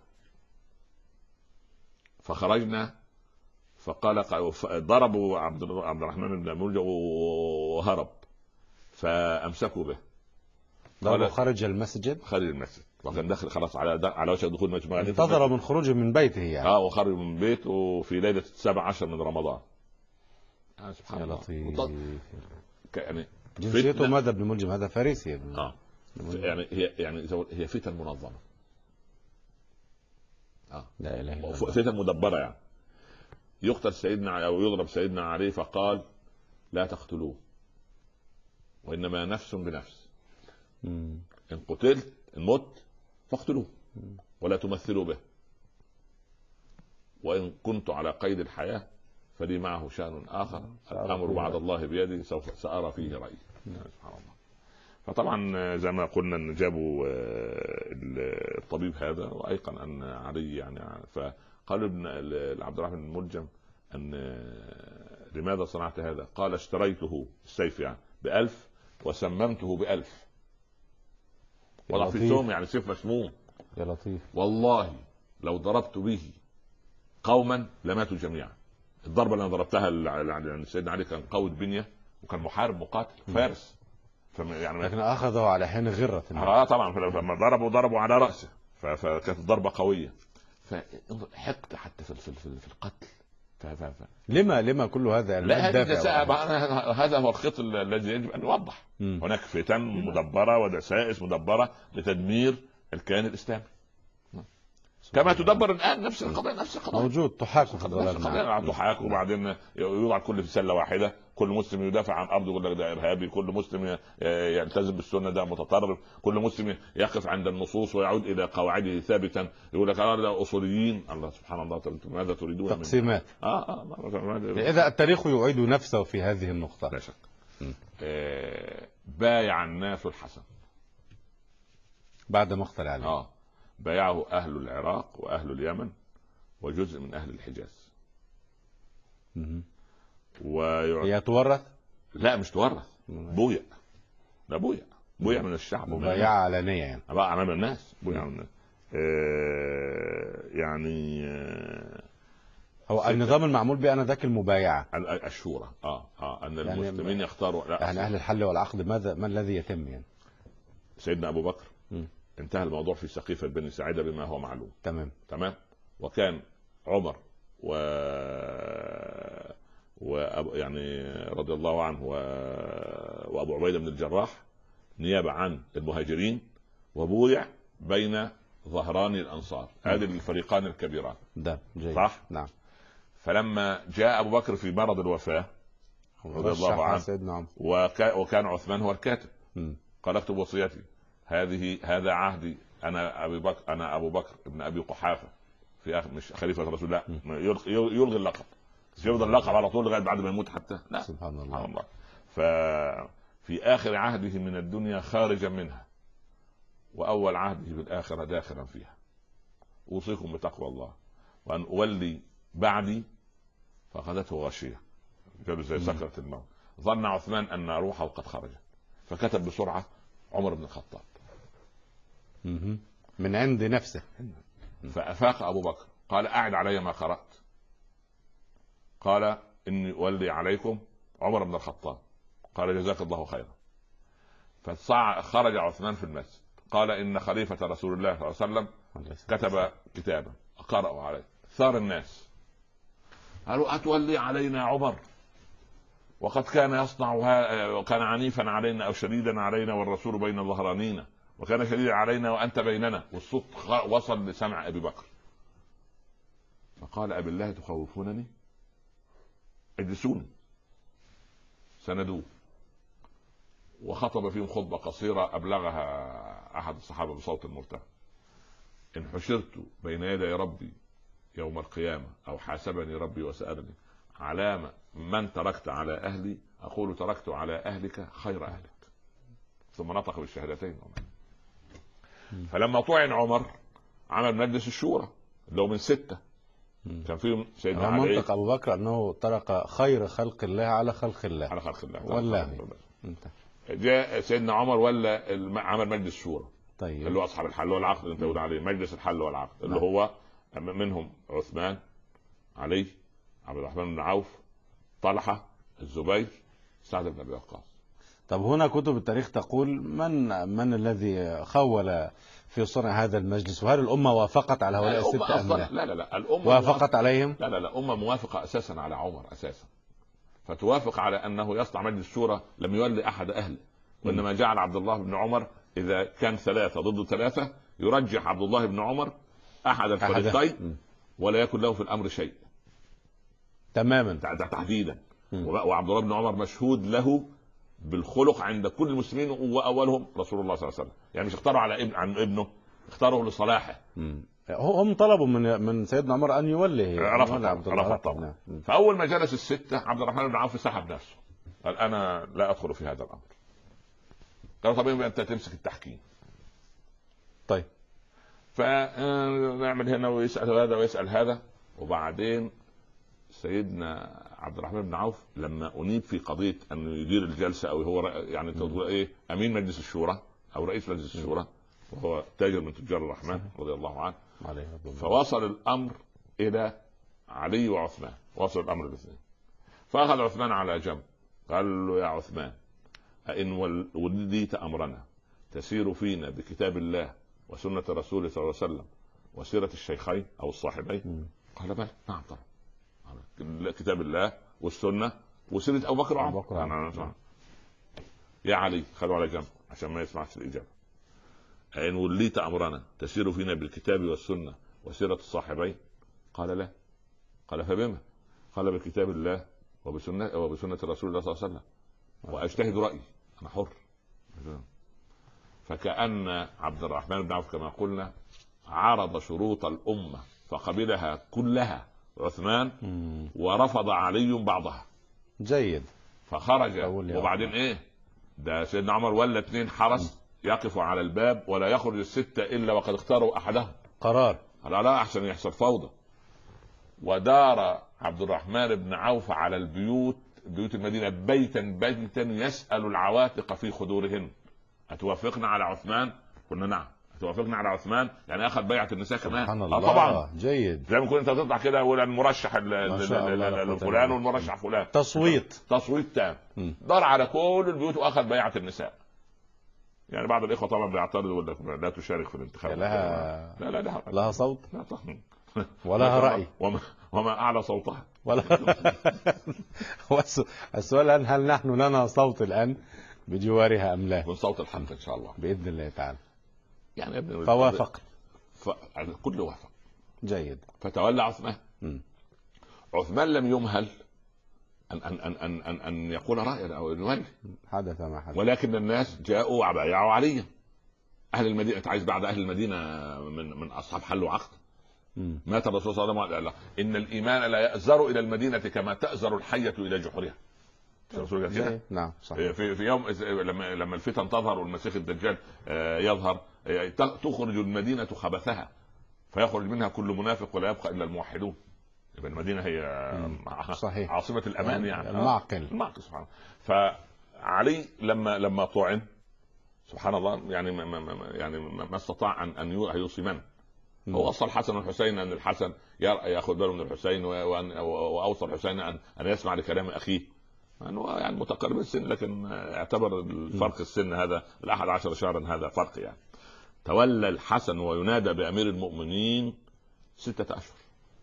فخرجنا، فقال ضربوا عبد الرحمن بن ملجم وهرب، فامسكوا به. ضربوا خارج المسجد، خارج المسجد، وكان داخل خلاص على على وشك دخول المسجد، انتظر من خروجه من بيته يعني. اه وخرج من بيته في ليله السابع عشر من رمضان. آه سبحان الله. لطيف. يعني جنسيته ماذا ابن ملجم؟ هذا فارسي ابن اه يعني هي يعني هي فتن منظمه. اه لا اله الا الله. فتن مدبره يعني. يقتل سيدنا او يضرب سيدنا علي، فقال لا تقتلوه، وانما نفس بنفس. مم. ان قتلت الموت فاقتلوه ولا تمثلوا به، وان كنت على قيد الحياه فلي معه شأن اخر، الامر بعد الله بيدي، سوف سأرى فيه رأيي. سبحان الله. فطبعا زي ما قلنا ان جابوا الطبيب هذا وايقن ان علي يعني، فقالوا ابن عبد الرحمن بن ملجم ان لماذا صنعت هذا؟ قال اشتريته السيف يعني بألف وسممته بألف. وضع في السوم يعني سيف مسموم. يا لطيف. والله لو ضربت به قوما لماتوا جميعا. الضربه اللي انا ضربتها يعني سيدنا علي كان قوي البنيه، وكان محارب مقاتل فارس، يعني لكن اخذه على حين غره. اه طبعا لما ضربوا ضربوا على راسه، فكانت الضربه قويه. فحقد حتى في في في القتل. ف ف ف لما لما كل هذا؟ لا هذا هو الخط الذي يجب ان يوضح. م. هناك فتن مدبره ودسائس مدبره لتدمير الكيان الاسلامي، كما تدبر الان نفس القضيه نفس القضيه موجود تحاك في الظلام. تحاك، وبعدين يوضع كل في سله واحده، كل مسلم يدافع عن ارضه يقول لك ده ارهابي، كل مسلم يلتزم بالسنه ده متطرف، كل مسلم يقف عند النصوص ويعود الى قواعده ثابتا يقول لك اه ده اصوليين. الله سبحان الله، ماذا تريدون؟ تقسيمات. اه اه اذا التاريخ يعيد نفسه في هذه النقطه. لا شك. آه بايع الناس الحسن بعد مقتل علي. اه بايعه أهل العراق وأهل اليمن وجزء من أهل الحجاز. ويع... هي تورث؟ لا مش تورث، بويع. لا بويع بويع من الشعب، مبايعة علنية يعني بقى أمام الناس. بويع من الناس. آه يعني آه هو النظام المعمول به أنا ذاك المبايعة الشورى اه اه أن يعني المسلمين يختاروا يعني أهل الحل والعقد. ماذا ما الذي يتم يعني؟ سيدنا أبو بكر م. انتهى الموضوع في سقيفة بني ساعدة بما هو معلوم. تمام تمام. وكان عمر و و يعني رضي الله عنه و... وابو عبيدة بن الجراح نيابة عن المهاجرين، وبويع بين ظهراني الانصار. هذه الفريقان الكبيران. ده جيد. صح. نعم. فلما جاء ابو بكر في مرض الوفاة رضي الله عنه وك... وكان عثمان هو الكاتب، م. قال اكتب وصيتي هذه هذا عهدي انا ابي بكر انا ابو بكر ابن ابي قحافه في اخر مش خليفه رسول الله، يلغي, يلغي اللقب، يفضل اللقب على طول لغايه بعد ما يموت حتى. لا سبحان الله. سبحان الله. ففي اخر عهده من الدنيا خارجا منها، واول عهده بالاخره داخلا فيها. اوصيكم بتقوى الله وان اولي بعدي فاخذته غاشيه، قالوا زي سكره الموت. ظن عثمان ان روحه قد خرجت، فكتب بسرعه عمر بن الخطاب من عند نفسه. فأفاق أبو بكر قال أعد علي ما قرأت. قال إني أولي عليكم عمر بن الخطاب. قال جزاك الله خيرا. فخرج عثمان في المسجد قال إن خليفة رسول الله صلى الله عليه وسلم كتب كتابا قرأوا عليه ثار الناس، قالوا أتولي علينا عمر وقد كان يصنع وكان عنيفا علينا أو شديدا علينا والرسول بين ظهرانينا، وكان شديدا علينا وأنت بيننا. والصوت وصل لسمع أبي بكر، فقال أبي الله تخوفونني؟ اجلسوني. سندوه وخطب فيهم خطبة قصيرة أبلغها أحد الصحابة بصوت مرتفع: إن حشرت بين يدي ربي يوم القيامة أو حاسبني ربي وسألني على من تركت على أهلي أقول تركت على أهلك خير أهلك. ثم نطق بالشهادتين. فلما طعن عمر عمل مجلس الشورى اللي هو من ستة، كان فيهم سيدنا علي. منطق أبو بكر أنه ترك خير خلق الله على خلق الله على خلق الله والله. جاء سيدنا عمر ولا عمل مجلس الشورى، طيب. اللي هو أصحاب الحل والعقد اللي انت قلت عليه، مجلس الحل والعقد اللي هو منهم عثمان، علي، عبد الرحمن بن عوف، طلحة، الزبير، سعد بن أبي وقاص. طب هنا كتب التاريخ تقول من من الذي خول في صنع هذا المجلس، وهل الأمة وافقت على هؤلاء الستة أم لا؟ لا لا لا الأمة وافقت عليهم؟ لا لا لا الأمة موافقة أساسا على عمر أساسا، فتوافق على أنه يصنع مجلس شورى لم يولي أحد أهله، وإنما جعل عبد الله بن عمر إذا كان ثلاثة ضد ثلاثة يرجح عبد الله بن عمر أحد الفريقين ولا يكن له في الأمر شيء تماما تحديدا. وعبد الله بن عمر مشهود له بالخلق عند كل المسلمين، واولهم رسول الله صلى الله عليه وسلم. يعني مش اختاروا على ابن عن ابنه، اختاروا لصلاحه. هم طلبوا من من سيدنا عمر ان يولي رفض عبد الله طبعا. فاول ما جلس السته عبد الرحمن بن عوف سحب نفسه، قال انا لا ادخل في هذا الامر. قالوا طبيعي انت تمسك التحكيم. طيب فنعمل هنا ويسال هذا ويسال هذا. وبعدين سيدنا عبد الرحمن بن عوف لما أنيب في قضية أن يدير الجلسة أو هو يعني تقول إيه أمين مجلس الشورى أو رئيس مجلس الشورى، وهو تاجر من تجار الرحمن رضي الله عنه، فوصل الأمر إلى علي وعثمان، وصل الأمر الاثنين. فأخذ عثمان على جنب قال له يا عثمان أئن وليت أمرنا تسير فينا بكتاب الله وسنة رسوله صلى الله عليه وسلم وسيرة الشيخين أو الصاحبين؟ قال بلى نعم طبعا، كتاب الله والسنة وسيرة أبو بكر وعمر. يا علي خلوا على جنب عشان ما يسمعش الإجابة. إن وليت أمرنا تسير فينا بالكتاب والسنة وسيرة الصاحبين؟ قال لا. قال فبما؟ قال بكتاب الله وبسنة وبسنة رسول الله صلى الله عليه وسلم، وأجتهد رأيي أنا حر. فكأن عبد الرحمن بن عوف كما قلنا عرض شروط الأمة فقبلها كلها عثمان ورفض علي بعضها. جيد. فخرج. وبعدين ايه ده سيدنا عمر ولا اثنين حرس يقفوا على الباب ولا يخرج الستة الا وقد اختاروا احدهم قرار. لا لا احسن يحصل فوضى. ودار عبد الرحمن بن عوف على البيوت، بيوت المدينة بيتا بيتا يسأل العواتق في خدورهن اتوافقنا على عثمان؟ قلنا نعم. توافقنا على عثمان يعني اخذ بيعه النساء كمان. سبحان الله. طبعا جيد. زي ما كنت انت تطلع كده ولا المرشح الفلان والمرشح فلان تصويت تصويت تام. دار على كل البيوت واخذ بيعه النساء. يعني بعض الاخوه طبعا بيعترضوا يقول لك لا تشارك في الانتخابات. لها لا لا لها, لها صوت لا طبعا. ولها راي وما, وما اعلى صوتها ولا السؤال هل نحن لنا صوت الان بجوارها ام لا؟ من صوت الحق ان شاء الله باذن الله تعالى. يعني ابن فوافق ف... كل وافق. جيد. فتولى عثمان. م. عثمان لم يمهل أن أن أن أن أن, أن يقول رأيا أو يولي. حدث ما حدث. ولكن الناس جاءوا وبايعوا عليا. أهل المدينة عايز بعد أهل المدينة من من أصحاب حل وعقد. م. مات الرسول صلى الله عليه وسلم إن الإيمان لا يأزر إلى المدينة كما تأزر الحية إلى جحرها. نعم صحيح. في في يوم لما لما الفتن تظهر والمسيح الدجال يظهر تخرج المدينة خبثها فيخرج منها كل منافق ولا يبقى إلا الموحدون. يبقى المدينة هي صحيح. عاصمة الأمان يعني المعقل. المعقل سبحان الله. فعلي لما لما طعن سبحان الله يعني ما يعني ما استطاع أن أن يوصي من هو وصل الحسن والحسين أن الحسن يأخذ باله من الحسين وأوصى الحسين أن أن يسمع لكلام أخيه أنه يعني متقارب السن، لكن اعتبر الفرق السن هذا الأحد عشر شهرا هذا فرق يعني. تولى الحسن وينادى بأمير المؤمنين ستة أشهر.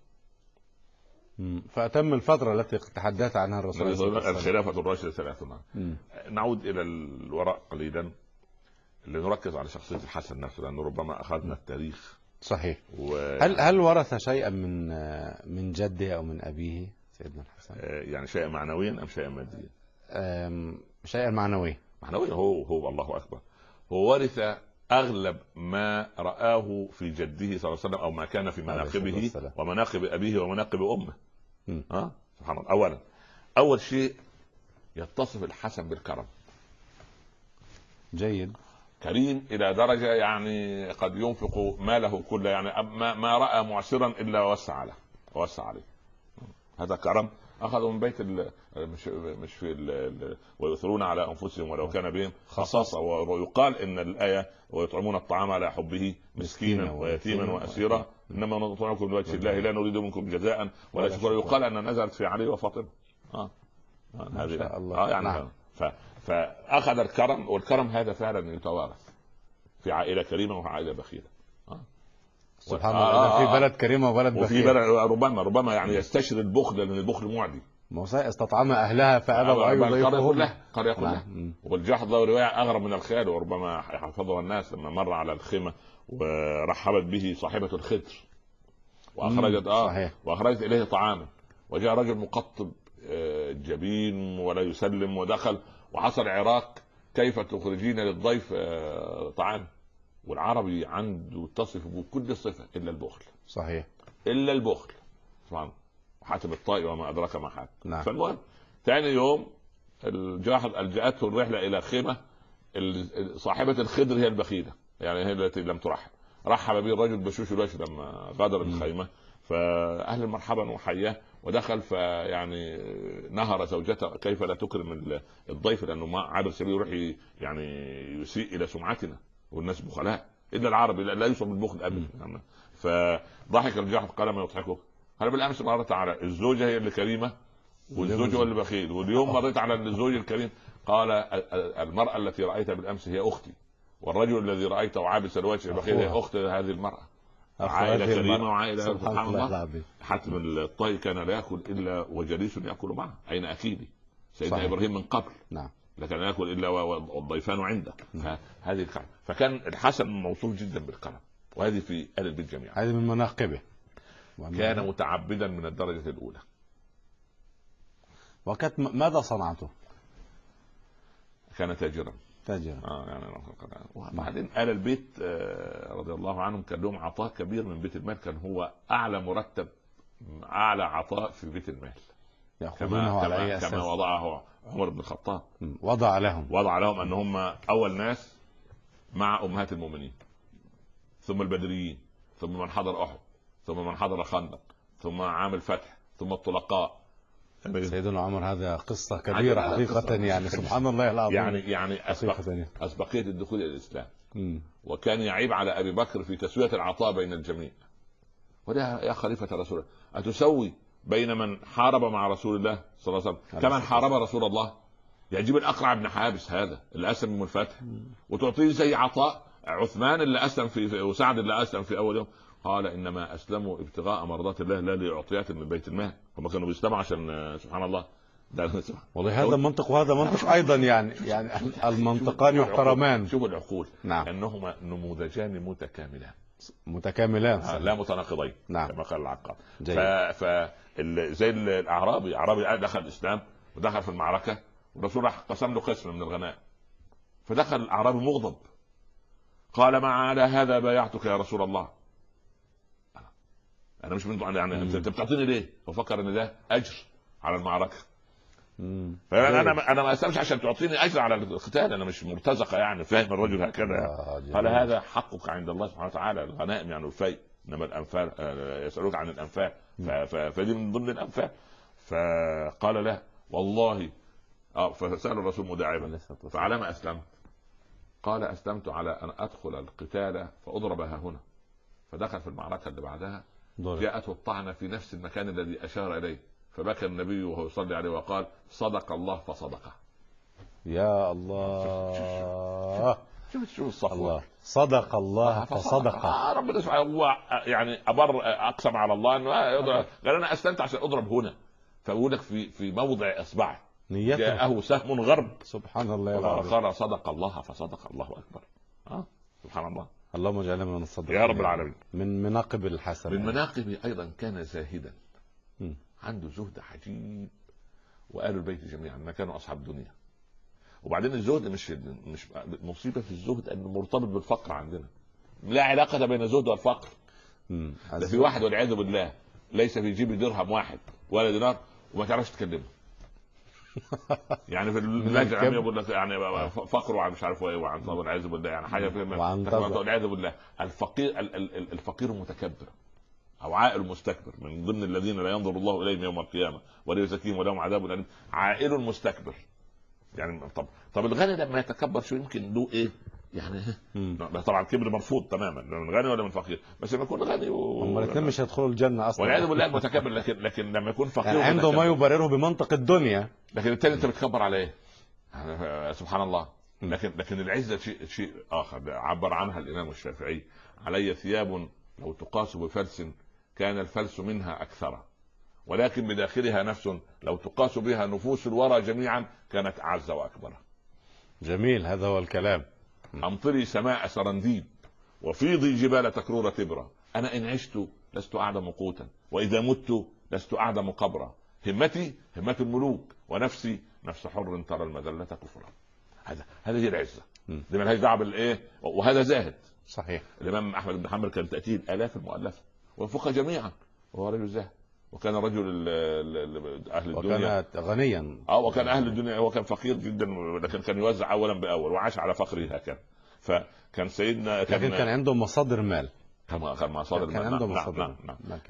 مم. فأتم الفترة التي تحدث عنها الرسول صلى الله عليه وسلم. الخلافة الراشدة ثلاثون عام. نعود إلى الوراء قليلا لنركز على شخصية الحسن نفسه، لأنه ربما أخذنا التاريخ. صحيح. و... هل هل ورث شيئا من من جده أو من أبيه سيدنا الحسن؟ يعني شيئا معنويا أم شيئا ماديا؟ شيئا معنوي. معنوي. هو هو الله أكبر، هو ورث أغلب ما رآه في جده صلى الله عليه وسلم، أو ما كان في مناقبه ومناقب أبيه ومناقب أمه. ها سبحان الله. أولا أول شيء يتصف الحسن بالكرم. جيد. كريم إلى درجة يعني قد ينفق ماله كله، يعني ما, ما رأى معسرا إلا وسع عليه ووسع عليه. هذا كرم أخذوا من بيت ال مش مش في ال ويؤثرون على أنفسهم ولو كان بهم خصاصة. ويقال إن الآية ويطعمون الطعام على حبه مسكينا ويتيما وأسيرا إنما نطعمكم لوجه الله لا نريد منكم جزاء ولا شكرا. يقال أن نزلت في علي وفاطمة. آه. هذه آه يعني نعم. ف... فأخذ الكرم، والكرم هذا فعلا يتوارث في عائلة كريمة وعائلة بخيلة. آه. سبحان الله. آه آه في بلد كريمة وبلد بخيل. وفي بلد ربما ربما يعني يستشري البخل، لأن البخل معدي. موسى استطعم أهلها فأبوا أن يضيفوهم. قرية كلها. والجحظ له رواية أغرب من الخيال، وربما يحفظها الناس لما مر على الخيمة ورحبت به صاحبة الخدر وأخرجت آه صحيح. وأخرجت إليه طعاما، وجاء رجل مقطب جبين ولا يسلم ودخل وحصل عراق، كيف تخرجين للضيف طعام؟ والعربي عنده تصف بكل صفة إلا البخل. صحيح. إلا البخل. سبحان. حاتم الطائي وما أدراك ما حاتم. نعم. فالمهم ثاني يوم الجاحظ ألجأته الرحلة إلى خيمة صاحبة الخدر هي البخيلة، يعني هي التي لم ترحب. رحب به الرجل بشوش الوجه لما غادر الخيمة، فأهل مرحبا وحياه ودخل، فيعني نهر زوجته كيف لا تكرم الضيف، لأنه ما عابر سبيل يروح يعني يسيء إلى سمعتنا والناس بخلاء، إلا العربي لا يوصف بالبخل أبدا. يعني فضحك الجاحظ قال ما يضحكه؟ قال بالأمس مرت على الزوجة هي اللي كريمة والزوج هو اللي بخيل، واليوم مريت على الزوج الكريم. قال المرأة التي رأيتها بالأمس هي أختي، والرجل الذي رأيته عابس الوجه البخيل هي أخت هذه المرأة. عائلة كريمة وعائلة سبحان الله. حتم الطي كان لا يأكل إلا وجليس يأكل معه. أين أكيدي؟ سيدنا إبراهيم من قبل. نعم. لكن لا يأكل إلا والضيفان عنده. فهذه الكرم. فكان الحسن موصوف جدا بالكرم، وهذه في أهل البيت جميعا. هذه من مناقبه. كان متعبدا من الدرجة الأولى. وكانت ماذا صنعته؟ كان تاجرا. تاجرا. آه يعني وبعدين آل البيت آه رضي الله عنهم كان لهم عطاء كبير من بيت المال، كان هو أعلى مرتب أعلى عطاء في بيت المال. يأخذونه على أي أساس؟ كما وضعه عمر بن الخطاب. وضع لهم وضع لهم أن هم أول ناس مع أمهات المؤمنين، ثم البدريين، ثم من حضر أحد، ثم من حضر خندق، ثم عام الفتح، ثم الطلقاء. سيدنا عمر هذا قصة كبيرة حقيقة قصة يعني سبحان الله العظيم. يعني يعني أسبق أسبقية الدخول إلى الإسلام. م. وكان يعيب على أبي بكر في تسوية العطاء بين الجميع. وده يا خليفة رسول الله أتسوي بين من حارب مع رسول الله صلى الله عليه وسلم كمن حارب رسول الله؟ يجيب الأقرع بن حابس هذا اللي أسلم من الفتح وتعطيه زي عطاء عثمان اللي أسلم في وسعد اللي أسلم في أول يوم؟ قال إنما أسلموا ابتغاء مرضات الله لا لعطيات من بيت المال. هم كانوا بيسلموا عشان سبحان الله. والله هذا منطق وهذا منطق أيضا، يعني يعني المنطقان يحترمان. شوفوا العقول. نعم. أنهما نموذجان متكاملان متكاملان آه لا متناقضين. نعم. كما قال العقاد. ف زي الأعرابي أعرابي دخل الإسلام ودخل في المعركة والرسول راح قسم له قسم من الغنائم، فدخل الأعرابي مغضب قال ما على هذا بايعتك يا رسول الله، انا مش من يعني انت بتعطيني ليه؟ وفكر ان ده اجر على المعركه. امم فانا انا انا ما اسلمش عشان تعطيني اجر على القتال، انا مش مرتزقه يعني، فاهم الرجل هكذا. آه قال هذا حقك عند الله سبحانه وتعالى، الغنائم يعني الفيء، انما الانفال يسالوك عن الانفال فدي من ضمن الانفال. فقال له والله اه فسال الرسول مداعبا فعلى ما اسلمت؟ قال اسلمت على ان ادخل القتال فاضرب ها هنا. فدخل في المعركه اللي بعدها جاءته الطعنة في نفس المكان الذي أشار إليه، فبكى النبي وهو يصلي عليه وقال صدق الله فصدقه. يا الله شوف شوف الصفوة. الله صدق الله فصدق. آه ربنا سبحانه هو يعني أبر أقسم على الله إنه يضرب. قال أنا أسلمت عشان أضرب هنا، فبقول لك في في موضع إصبعه نيته جاءه سهم غرب. سبحان الله العظيم. قال صدق الله فصدق، الله أكبر. آه سبحان الله. اللهم اجعلنا من الصدق يا رب العالمين. من مناقب الحسن. من مناقبه أيضا كان زاهدا، م. عنده زهد عجيب، وآل البيت جميعا ما كانوا أصحاب الدنيا. وبعدين الزهد مش مش مصيبة في الزهد أنه مرتبط بالفقر عندنا، لا علاقة بين الزهد والفقر. م. ده في واحد والعياذ بالله ليس في جيبه درهم واحد ولا دينار وما تعرفش تكلمه. يعني في اللهجه العاميه يقول لك يعني فقر وعن مش عارف ايه وعن طب والعياذ بالله، يعني حاجه في والعياذ بالله. الفقير الفقير المتكبر او عائل مستكبر، من ضمن الذين لا ينظر الله اليهم يوم القيامه ولا يزكيهم ولهم عذاب اليم، عائل مستكبر. يعني طب طب الغني لما يتكبر شو يمكن له ايه يعني؟ طبعا الكبر مرفوض تماما، من غني ولا من فقير، بس لما يكون غني و... هم الاثنين مش هيدخلوا الجنه اصلا والعياذ بالله المتكبر. لكن لكن لما يكون فقير يعني عنده ما يبرره بمنطق الدنيا، لكن التاني انت بتكبر على ايه؟ يعني سبحان الله. لكن لكن العزه شيء شيء اخر عبر عنها الامام الشافعي: علي ثياب لو تقاس بفلس كان الفلس منها اكثر، ولكن بداخلها نفس لو تقاس بها نفوس الورى جميعا كانت اعز واكبر. جميل، هذا هو الكلام. امطري سماء سرنديب وفيضي جبال تكرور تبرة، انا ان عشت لست اعدم قوتا واذا مت لست اعدم قبرا، همتي همة الملوك ونفسي نفس حر ترى المذلة كفرا. هذا هذه العزة دي مالهاش دعوه بالايه، وهذا زاهد. صحيح. الامام احمد بن حنبل كان تاتيه الالاف المؤلفه وينفقها جميعا وهو رجل زاهد، وكان رجل اهل الدنيا، وكان غنيا. اه وكان اهل الدنيا، هو كان فقير جدا لكن كان يوزع اولا باول وعاش على فقره هكذا. فكان سيدنا كان لكن كان عنده مصادر مال، كان كان مصادر كان مال. عنده نعم مصادر نعم نعم. نعم.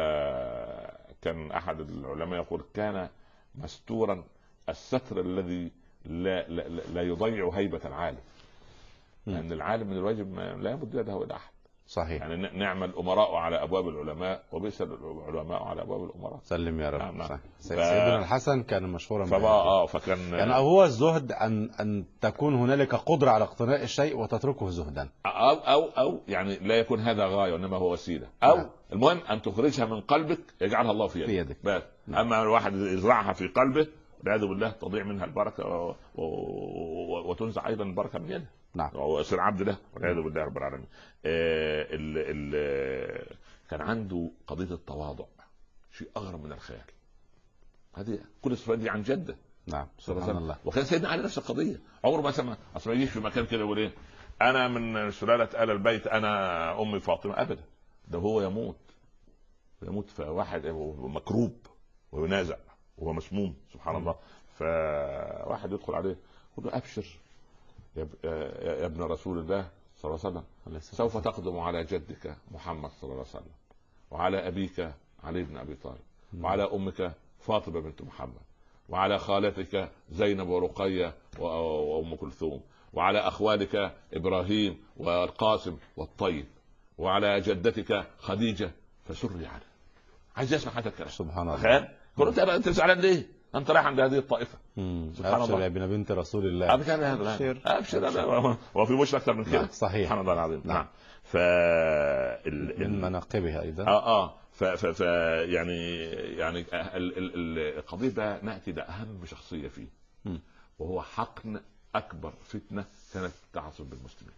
فكان احد العلماء يقول كان مستورا الستر الذي لا لا, لا يضيع هيبه العالم، لان العالم من الواجب لا يمد يده الى احد. صحيح. يعني نعم الامراء على ابواب العلماء وبئس العلماء على ابواب الامراء. سلم يا رب. نعم نعم. ف... سيدنا الحسن كان مشهورا فبقى اه فكان يعني هو الزهد ان ان تكون هنالك قدره على اقتناء الشيء وتتركه زهدا، او او او يعني لا يكون هذا غايه وانما هو وسيله، او نعم. المهم ان تخرجها من قلبك يجعلها الله في يدك, في يدك. بس نعم. اما الواحد يزرعها في قلبه والعياذ بالله تضيع منها البركه و... و... و... وتنزع ايضا البركه من يده. نعم. ويصير عبد له والعياذ بالله رب العالمين. آه ال ال كان عنده قضيه التواضع، شيء اغرب من الخيال. هذه كل الصفات دي عن جده. نعم سبحان الله. وكان سيدنا علي نفس القضيه، عمره ما سمع اصلا يجيش في مكان كده يقول ايه انا من سلاله ال البيت انا امي فاطمه، ابدا. ده هو يموت يموت فواحد مكروب وينازع وهو مسموم سبحان الله. فواحد يدخل عليه يقول له ابشر يا, يا ابن رسول الله صلى الله عليه وسلم، سوف تقدم على جدك محمد صلى الله عليه وسلم وعلى ابيك علي بن ابي طالب وعلى امك فاطمه بنت محمد وعلى خالتك زينب ورقيه وام كلثوم وعلى اخوالك ابراهيم والقاسم والطيب وعلى جدتك خديجه، فسري عنه. عايز يسمع هذا الكلام. سبحان الله. خير قلت انت زعلان ليه؟ انت رايح عند هذه الطائفه. سبحان الله. يا ابن بنت رسول الله. ابشر ابشر ابشر. وفي مش اكثر من كده. صحيح. سبحان الله العظيم. نعم. ف ال... من مناقبها ايضا. اه اه ف... ف... ف يعني يعني القضيه ده ناتي ده اهم شخصيه فيه، م. وهو حقن اكبر فتنه كانت تعصب بالمسلمين.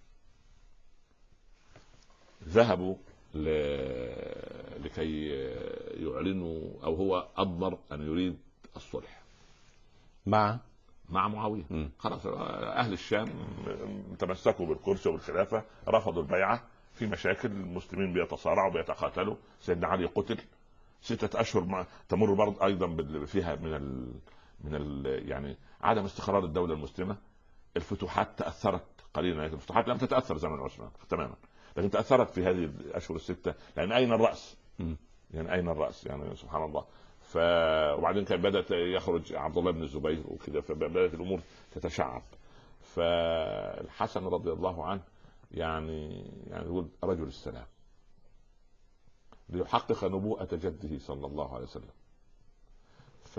ذهبوا ل... لكي يعلنوا او هو اضمر ان يريد الصلح مع مع معاويه. خلاص اهل الشام تمسكوا بالكرسي والخلافه، رفضوا البيعه، في مشاكل، المسلمين بيتصارعوا بيتقاتلوا، سيدنا علي قتل، ستة اشهر ما تمر برضه ايضا فيها من ال من ال يعني عدم استقرار الدوله المسلمه. الفتوحات تاثرت قليلا، لكن الفتوحات لم تتاثر زمن عثمان تماما، لكن تاثرت في هذه الاشهر السته، لان اين الراس؟ م. يعني اين الراس؟ يعني سبحان الله. ف وبعدين كان بدات يخرج عبد الله بن الزبير وكذا، فبدات الامور تتشعب. فالحسن رضي الله عنه يعني يعني يقول رجل السلام ليحقق نبوءة جده صلى الله عليه وسلم،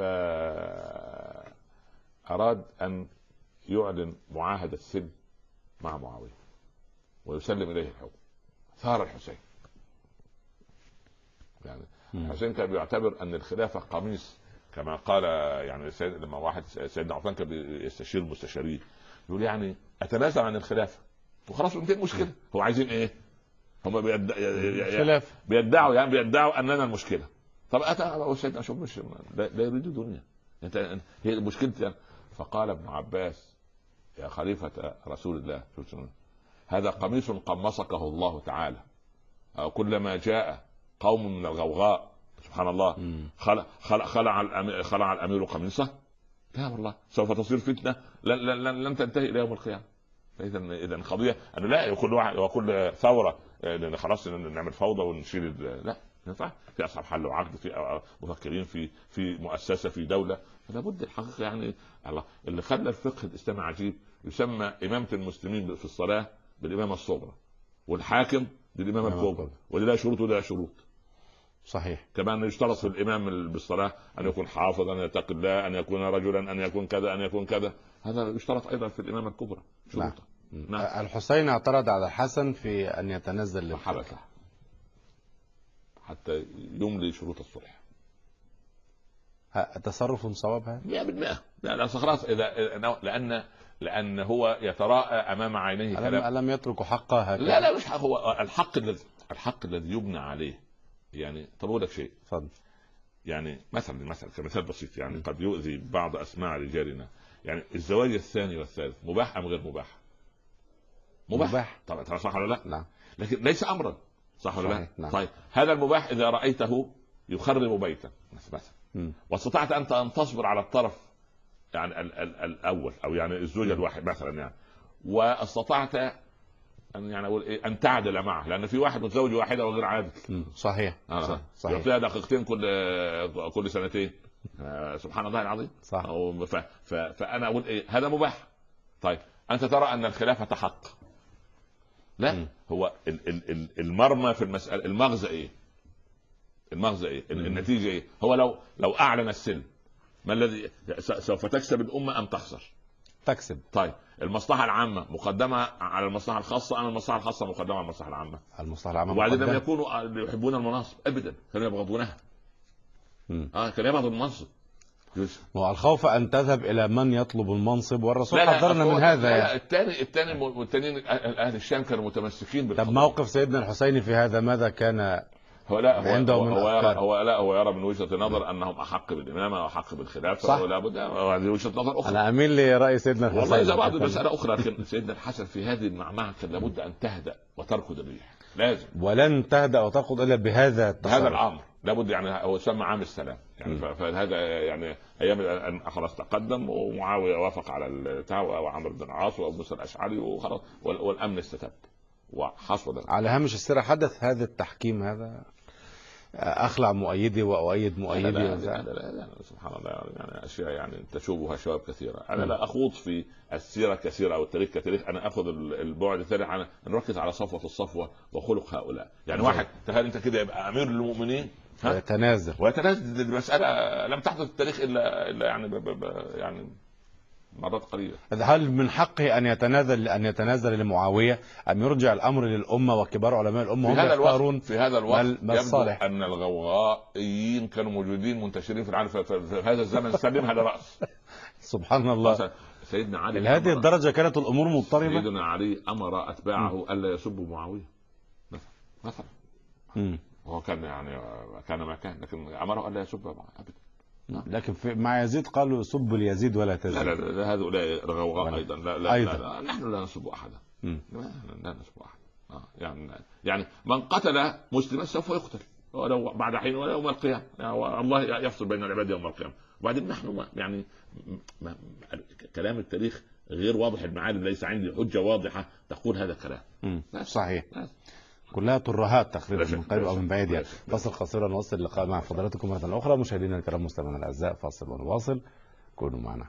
فأراد أن يعلن معاهدة سلم مع معاوية ويسلم إليه الحكم. ثار الحسين، يعني الحسين كان بيعتبر أن الخلافة قميص، كما قال يعني سيد لما واحد سيدنا عثمان كان بيستشير المستشارين يقول يعني أتنازل عن الخلافة وخلاص انتهت المشكلة. هو عايزين إيه؟ هم بيدعوا بيدعوا يعني بيدعوا أننا المشكلة. طب أتى سيدنا شوف مش لا يريد دنيا، أنت هي مشكلتي يعني. فقال ابن عباس يا خليفة رسول الله هذا قميص قمصكه الله تعالى، كلما جاء قوم من الغوغاء سبحان الله خلع خلع خلع الأمير, خلع الأمير قميصه، لا والله سوف تصير فتنة لن, لن, لن تنتهي إلى يوم القيامة. فإذا إذا قضية أن لا كل واحد وكل ثورة خلاص نعمل فوضى ونشيل، لا ينفع. في أصحاب حل وعقد، في مفكرين، في في مؤسسة، في دولة، فلا بد الحقيقة يعني. الله اللي خلى الفقه الإسلامي عجيب، يسمى إمامة المسلمين في الصلاة بالإمامة الصغرى، والحاكم بالإمامة الكبرى، ولله شروط ولا شروط. صحيح. كمان يشترط في الإمام بالصلاة أن يكون حافظ، أن يتقي الله، أن يكون رجلا، أن يكون كذا، أن يكون كذا. هذا يشترط أيضا في الإمامة الكبرى شروطه. نعم. نعم. الحسين اعترض على الحسن في أن يتنزل للحبسة حتى يملي شروط الصلح. تصرف صواب هذا مئة بالمئة. لا خلاص إذا لأن لأن هو يتراءى أمام عينيه كلام. ألم يترك حقه هكذا؟ لا لا مش حق، هو الحق الذي الحق الذي يبنى عليه. يعني طب أقول لك شيء. فضل. يعني مثلا مثلا كمثال بسيط يعني قد يؤذي بعض أسماع رجالنا. يعني الزواج الثاني والثالث مباح أم غير مباح؟ مباح, مباح. طبعا ترى صح ولا لا؟ نعم. لكن ليس أمرا، صح ولا لا؟ نعم. طيب هذا المباح إذا رأيته يخرب بيتا مثلا، واستطعت أنت أن تصبر على الطرف يعني ال ال الأول أو يعني الزوجة الواحد مثلا يعني، واستطعت أن يعني أقول إيه أن تعدل معه، لأن في واحد متزوج واحدة وغير عادل. صحيح. آه. صحيح. يعطيها دقيقتين كل كل سنتين. آه. سبحان الله العظيم. صح. ف ف فأنا أقول إيه هذا مباح. طيب أنت ترى أن الخلافة حق؟ لا. م. هو ال ال ال المرمى في المسألة، المغزى إيه؟ المغزى إيه؟ م. النتيجة إيه؟ هو لو لو أعلن السلم ما الذي سوف تكسب الأمة أم تخسر؟ تكسب. طيب المصلحة العامة مقدمة على المصلحة الخاصة أم المصلحة الخاصة مقدمة على المصلحة العامة؟ المصلحة العامة. وبعدين لم يكونوا يحبون المناصب أبدا، كانوا يبغضونها. اه كانوا يبغضوا المنصب. والخوف أن تذهب إلى من يطلب المنصب، والرسول حذرنا من هذا. لا لا الثاني الثاني والثانيين أهل الشام كانوا متمسكين بالخطأ. طب موقف سيدنا الحسين في هذا ماذا كان؟ هو لا هو عنده هو, من هو, يرى هو لا هو يرى من وجهة نظر أنهم أحق بالإمامة وأحق بالخلافة، ولا بد هذه وجهة نظر أخرى. أنا أميل لرأي سيدنا الحسين. والله إذا بعض مسألة أخرى، لكن سيدنا الحسن في هذه المعمعة كان لابد أن تهدأ وتركض الريح، لازم. ولن تهدأ وتركض إلا بهذا التصرف. هذا الأمر لابد، يعني هو يسمى عام السلام يعني. فهذا يعني أيام أن خلاص تقدم ومعاوية وافق على التاو وعمرو بن العاص وأبو موسى الأشعري وخلاص، والأمن استتب وحصل. على هامش السيرة حدث هذا التحكيم، هذا أخلع مؤيدي وأؤيد مؤيدي. لا لا, لا, لا, لا, لا سبحان الله، يعني أشياء يعني تشوبها شباب كثيرة. أنا لا أخوض في السيرة كثيرة أو التاريخ كتاريخ، أنا أخذ البعد الثاني عن نركز على صفوة الصفوة وخلق هؤلاء. يعني واحد تخيل أنت كده يبقى أمير المؤمنين ويتنازل ويتنازل المسألة لم تحدث في التاريخ إلا إلا يعني ب ب ب يعني مرات قليلة. هل من حقه أن يتنازل أن يتنازل لمعاوية أم يرجع الأمر للأمة وكبار علماء الأمة هم يختارون؟ في هذا الوقت يبدو أن الغوغائيين كانوا موجودين منتشرين في العالم في هذا الزمن. سلمها لرأس. سبحان الله. سيدنا علي لهذه الدرجة كانت الأمور مضطربة. سيدنا علي أمر أتباعه ألا يسبوا معاوية مثلا. هو كان يعني كان ما كان، لكن أمره ألا يسب أبدا. لكن في مع يزيد قالوا سب اليزيد ولا تزيد. لا لا, لا هذا غوغاء ايضا. لا لا, أيضا. لا, لا نحن لا نسب احدا. لا نسب احدا. آه يعني يعني من قتل مسلما سوف يقتل ولو بعد حين ولا يوم القيامه. يعني الله يفصل بين العباد يوم القيامه. وبعدين نحن ما يعني ما كلام التاريخ غير واضح المعالم، ليس عندي حجه واضحه تقول هذا الكلام. صحيح. بس. كلها ترهات تقريبا من قريب او من بعيد يعني. فاصل قصير نواصل اللقاء مع فضلاتكم مره اخرى. مشاهدينا الكرام مستمعينا الاعزاء، فاصل ونواصل، كونوا معنا.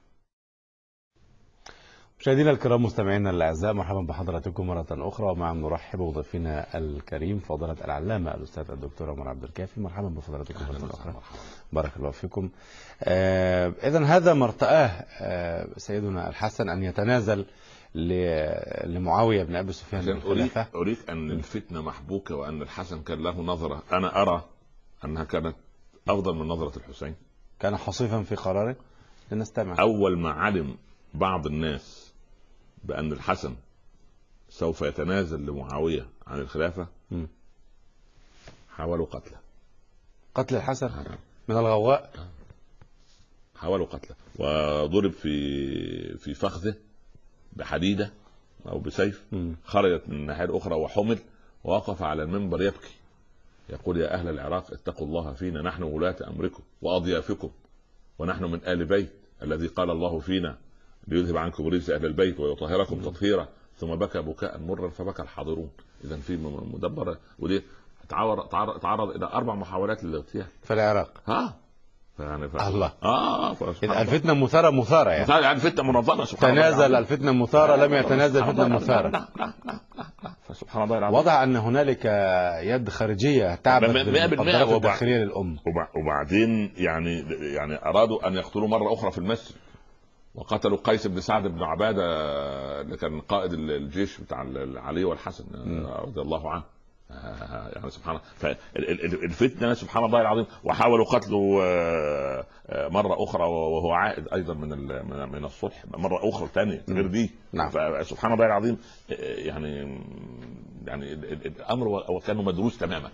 مشاهدينا الكرام مستمعينا الاعزاء، مرحبا بحضراتكم مره اخرى، ومع نرحب بضيفنا الكريم فضيله العلامه الاستاذ الدكتور عمر عبد الكافي. مرحبا بفضلاتكم مره اخرى. بارك الله فيكم. آه اذا هذا ما ارتآه آه سيدنا الحسن ان يتنازل لمعاوية بن أبي سفيان أريد, أريد أن الفتنة محبوكة وأن الحسن كان له نظرة أنا أرى أنها كانت أفضل من نظرة الحسين. كان حصيفا في قراره. لنستمع. أول ما علم بعض الناس بأن الحسن سوف يتنازل لمعاوية عن الخلافة م. حاولوا قتله. قتل الحسن من الغواء. حاولوا قتله وضرب في في فخذه بحديدة أو بسيف. م. خرجت من الناحية الأخرى وحمل ووقف على المنبر يبكي يقول يا أهل العراق اتقوا الله فينا نحن ولاة أمركم وأضيافكم ونحن من آل بيت الذي قال الله فينا ليذهب عنكم رجس أهل البيت ويطهركم تطهيرا. ثم بكى بكاء مرا فبكى الحاضرون. إذا في مدبر ودي تعرض تعرض إلى أربع محاولات للاغتيال في العراق. ها يعني ف... الله. اه الفتنة مثارة مثارة يعني. يعني الفتنة منظمة سبحان الله. تنازل الفتنة مثارة لم يتنازل الفتنة مثارة. فسبحان الله العظيم. وضع أن هنالك يد خارجية تعبت بالمقدرات الداخلية للأمة. وبعدين يعني يعني أرادوا أن يقتلوا مرة أخرى في المسجد وقتلوا قيس بن سعد بن عبادة اللي كان قائد الجيش بتاع علي والحسن رضي الله عنه. يعني سبحان الله. فالفتنة سبحان الله العظيم. وحاولوا قتله مرة أخرى وهو عائد أيضا من من الصلح مرة أخرى ثانية غير دي. نعم. فسبحان الله العظيم. يعني يعني الأمر وكانه مدروس تماما.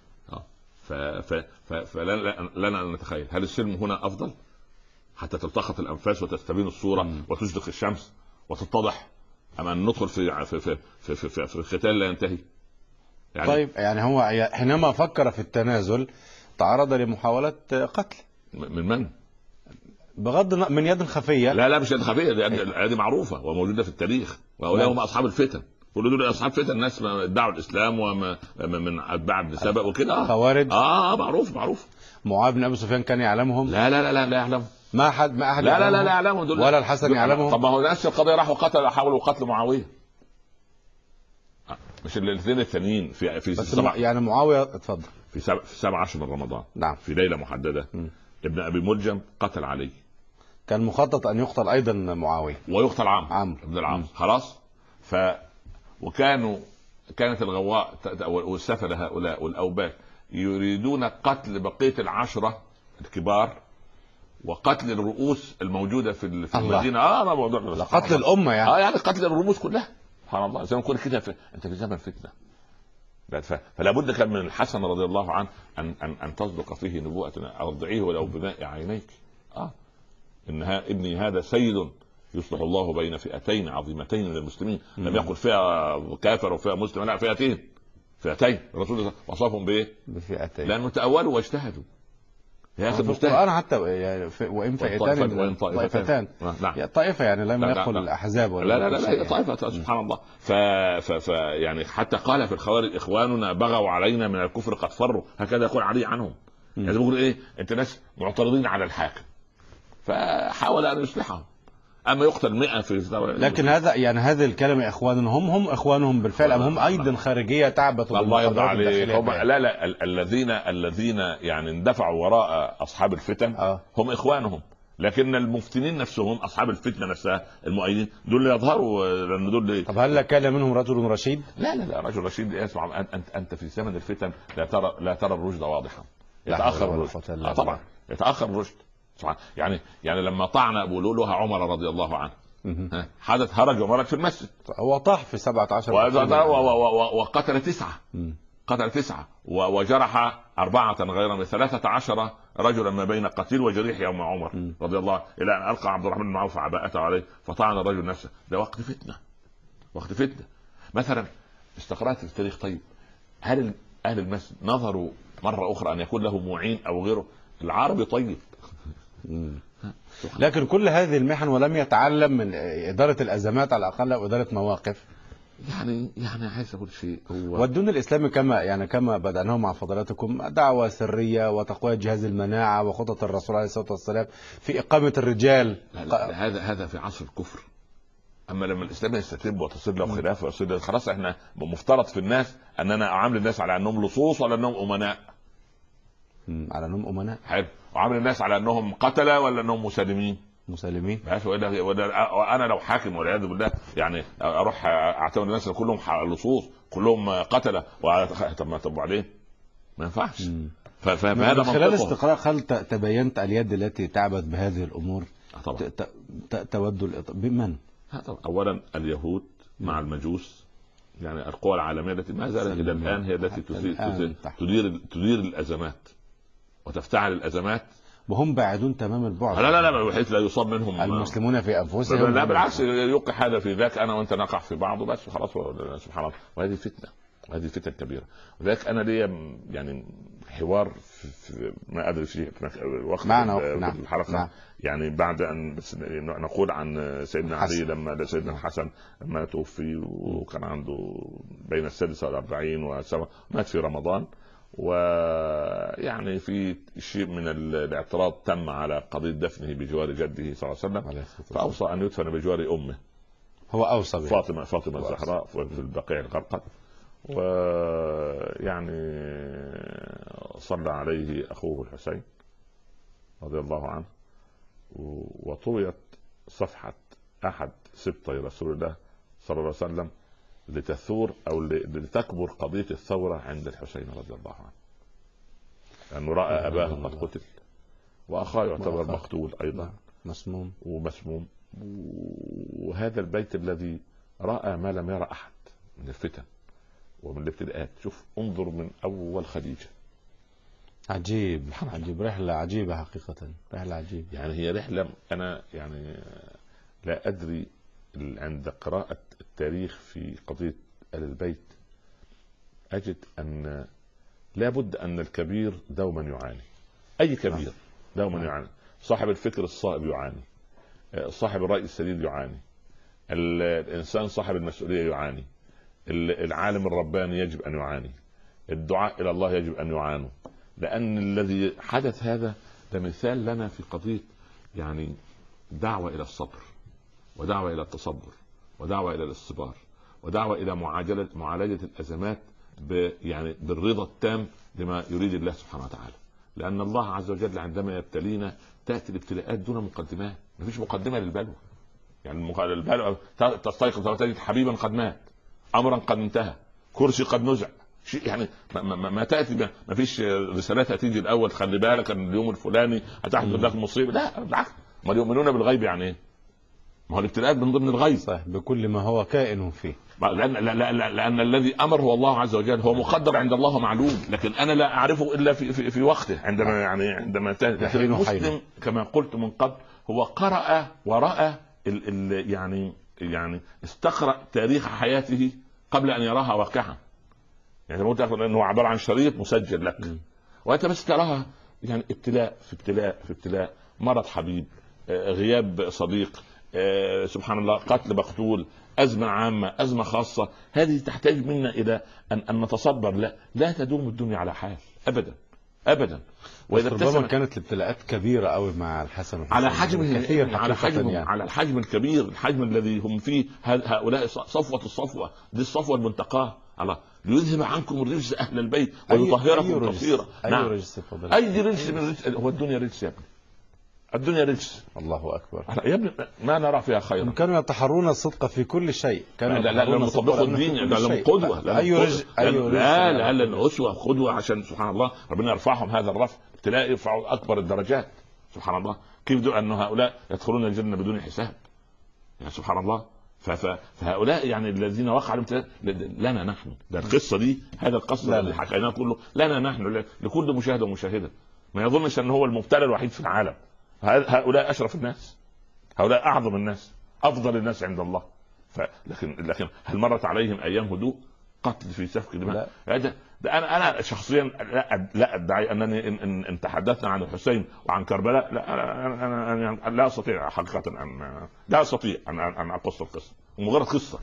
فلنا أن نتخيل هل السلم هنا أفضل حتى تلتقط الأنفاس وتستبين الصورة م. وتشرق الشمس وتتضح أم أن ندخل في في في في, في, في, في ختال لا ينتهي. يعني طيب يعني هو حينما فكر في التنازل تعرض لمحاولة قتل من من؟ بغض من يد خفية. لا لا مش يد خفية دي, دي معروفة وموجودة في التاريخ وهؤلاء هم أصحاب الفتن. كل دول أصحاب فتن الناس ادعوا الإسلام ومن أتباع ابن سبأ وكده. خوارج. آه معروف معروف. معاذ بن أبي سفيان كان يعلمهم. لا لا لا لا لا يعلم. ما أحد ما أحد لا لا لا لا يعلمهم دول. ولا الحسن يعلمهم. طب ما هو نفس القضية راحوا قتل حاولوا قتل معاوية. مش الاثنين الثانيين في في سبع يعني معاوية اتفضل في سبع في سبع عشر من رمضان. نعم. في ليلة محددة م. ابن أبي ملجم قتل علي. كان مخطط أن يقتل أيضا معاوية ويقتل عمرو عمرو بن العاص. خلاص. ف وكانوا كانت الغواء والسفلة هؤلاء والأوباك يريدون قتل بقية العشرة الكبار وقتل الرؤوس الموجودة في في المدينة. اه ما موضوع قتل الأمة يعني. اه يعني قتل الرؤوس كلها. سبحان الله. زي ما نقول كده في... انت في زمن فتنة. ف... فلا بد كان من الحسن رضي الله عنه ان ان ان تصدق فيه نبوءتنا ارضعيه ولو بماء عينيك. اه انها ابني هذا سيد يصلح الله بين فئتين عظيمتين من المسلمين. م. لم يقل فئة كافر وفئة مسلم لا فئتين فئتين. الرسول وصفهم بايه؟ بفئتين لانه تأولوا واجتهدوا يا اخي. المجتهد حتى يعني وان فئتان وان طائفتان. نعم. طائفه يعني لم يقل الاحزاب ولا لا لا لا, لا طائفه. سبحان الله. ف... ف... ف يعني حتى قال في الخوارج اخواننا بغوا علينا من الكفر قد فروا. هكذا يقول علي عنهم. يعني بيقول ايه انت ناس معترضين على الحاكم فحاول ان يصلحهم. اما يقتل مئة في لكن هذا يعني هذه الكلمه اخوان هم هم اخوانهم بالفعل ام هم ايضا خارجيه تعبت الله يرضى عليك. لا لا الذين الذين يعني اندفعوا وراء اصحاب الفتن آه. هم اخوانهم. لكن المفتنين نفسهم اصحاب الفتنه نفسها المؤيدين دول يظهروا لان دول. طب هل كان منهم رجل رشيد؟ لا لا لا رجل رشيد. اسمع انت انت في زمن الفتن لا ترى لا ترى الرشد واضحا. يتاخر الرشد. آه طبعا يتاخر الرشد. يعني يعني لما طعن ابو لؤلؤة عمر رضي الله عنه حدث هرج ومرج في المسجد. هو طاح في سبعة عشر وقتل تسعة قتل تسعة وجرح أربعة غير من ثلاثة عشر رجلا ما بين قتيل وجريح يوم عمر رضي الله إلى أن ألقى عبد الرحمن بن عوف عباءته عليه فطعن الرجل نفسه. ده وقت فتنة. وقت فتنة. مثلا استقرأت في التاريخ. طيب هل أهل المسجد نظروا مرة أخرى أن يكون له معين أو غيره؟ العربي طيب. لكن كل هذه المحن ولم يتعلم من إدارة الأزمات على الأقل أو إدارة مواقف. يعني يعني عايز أقول شيء. هو والدين الإسلامي كما يعني كما بدأناه مع فضلاتكم دعوة سرية وتقوية جهاز المناعة وخطط الرسول عليه الصلاة والسلام في إقامة الرجال. لا لا هذا هذا في عصر الكفر. أما لما الإسلام يستتب وتصير له خلافة ويصير خلاص إحنا مفترض في الناس أننا أعامل الناس على أنهم لصوص ولا أنهم أمناء. على أنهم أمناء. حلو. وعامل الناس على انهم قتلة ولا انهم مسالمين. مسالمين. وانا لو حاكم والعياذ بالله يعني اروح اعتبر الناس كلهم لصوص كلهم قتله. طب ما طب وبعدين ما ينفعش. فهذا من خلال استقراء هل تبينت اليد التي تعبث بهذه الامور طبعا تود بمن؟ اولا اليهود مع المجوس، يعني القوى العالميه التي ما زالت الى الان هي التي تدير تدير تدير الازمات وتفتعل الازمات، وهم بعيدون تمام البعد. لا لا لا بحيث لا يصاب منهم المسلمون في انفسهم. لا بالعكس، يوقع هذا في ذاك، انا وانت نقع في بعض وبس خلاص. سبحان الله. وهذه فتنه، وهذه فتنه كبيره. ولذلك انا لي يعني حوار في, في ما ادري في وقت معنا في الحلقه نعم. يعني بعد ان نقول عن سيدنا علي لما سيدنا الحسن لما توفي وكان عنده بين السادسه والاربعين وسبعه، مات في رمضان، ويعني في شيء من الاعتراض تم على قضيه دفنه بجوار جده صلى الله عليه وسلم، فاوصى ان يدفن بجوار امه. هو اوصى فاطمه فاطمه الزهراء في البقيع الغرقد، ويعني صلى عليه اخوه الحسين رضي الله عنه، وطويت صفحه احد سبطي رسول الله صلى الله عليه وسلم لتثور او لتكبر قضيه الثوره عند الحسين رضي الله عنه، لانه راى اباه قد قتل واخاه يعتبر مقتول ايضا مسموم ومسموم، وهذا البيت الذي راى ما لم يرى احد من الفتن ومن الابتلاءات. شوف انظر من اول خديجه، عجيب عجيب، رحله عجيبه حقيقه، رحله عجيبه. يعني هي رحله انا يعني لا ادري عند قراءه التاريخ في قضيه آل البيت اجد ان لا بد ان الكبير دوما يعاني، اي كبير دوما يعاني. صاحب الفكر الصائب يعاني، صاحب الراي السديد يعاني، الانسان صاحب المسؤوليه يعاني، العالم الرباني يجب ان يعاني، الدعاء الى الله يجب ان يعانوا، لان الذي حدث هذا ده مثال لنا في قضيه يعني دعوه الى الصبر، ودعوه الى التصبر، ودعوه الى الاصطبار، ودعوه الى معالجه معالجه الازمات يعني بالرضا التام لما يريد الله سبحانه وتعالى. لان الله عز وجل عندما يبتلينا تاتي الابتلاءات دون مقدمات، ما فيش مقدمه للبلوى. يعني البلوى تستيقظ وتجد حبيبا قد مات، امرا قد انتهى، كرسي قد نزع، شيء يعني ما, ما, ما تاتي، ما فيش رسالات هتيجي الاول خلي بالك ان اليوم الفلاني هتحدث لك مصيبه. لا بالعكس، ما يؤمنون بالغيب يعني ايه؟ ما هو الابتلاءات من ضمن الغيب، صح، بكل ما هو كائن فيه. لأن, لا لا لا لأن الذي أمر هو الله عز وجل، هو مقدر عند الله معلوم، لكن أنا لا أعرفه إلا في في, في وقته عندما يعني عندما المسلم كما قلت من قبل هو قرأ ورأى ال ال يعني يعني استقرأ تاريخ حياته قبل أن يراها واقعا. يعني قلت أنه عبارة عن شريط مسجل لك، وأنت بس تراها يعني ابتلاء في ابتلاء في ابتلاء، مرض حبيب، غياب صديق، آه سبحان الله، قتل مقتول، أزمة عامة، أزمة خاصة. هذه تحتاج منا إلى أن, أن نتصبر. لا لا تدوم الدنيا على حال أبدا أبدا. وإذا ربما كانت الابتلاءات كبيرة أوي مع الحسن على حجم كثير، على حجم يعني. على الحجم الكبير، الحجم الذي هم فيه. هؤلاء صفوة الصفوة، دي الصفوة المنتقاة. الله ليذهب عنكم الرجس أهل البيت ويطهركم تطهيرا. أي نعم. رجس أي رجس من رجس. هو الدنيا رجس يا ابني، الدنيا رجس. الله أكبر يا ابني، ما نرى فيها خيرا. كانوا يتحرون الصدق في كل شيء، كانوا لا لا لم يطبقوا الدين، لا لم قدوة، لا أي رجس لا لا لا أسوة قدوة، عشان سبحان الله ربنا يرفعهم هذا الرفع، تلاقي يرفعوا أكبر الدرجات. سبحان الله، كيف دو أن هؤلاء يدخلون الجنة بدون حساب، يعني سبحان الله. فهؤلاء يعني الذين وقعوا لنا نحن، ده القصة دي، هذا القصة اللي حكيناه كله لنا نحن، لكل مشاهد ومشاهدة. ما يظنش أن هو المبتلى الوحيد في العالم. هؤلاء أشرف الناس، هؤلاء أعظم الناس، أفضل الناس عند الله. لكن لكن هل مرت عليهم أيام هدوء؟ قتل في سفك دماء. هذا ده أنا أنا شخصيا لا لا أدعي أنني إن, إن, إن تحدثنا عن الحسين وعن كربلاء لا أنا, أنا, أنا لا أستطيع حقيقة أن لا أستطيع أن أن أقص القصة، مجرد قصة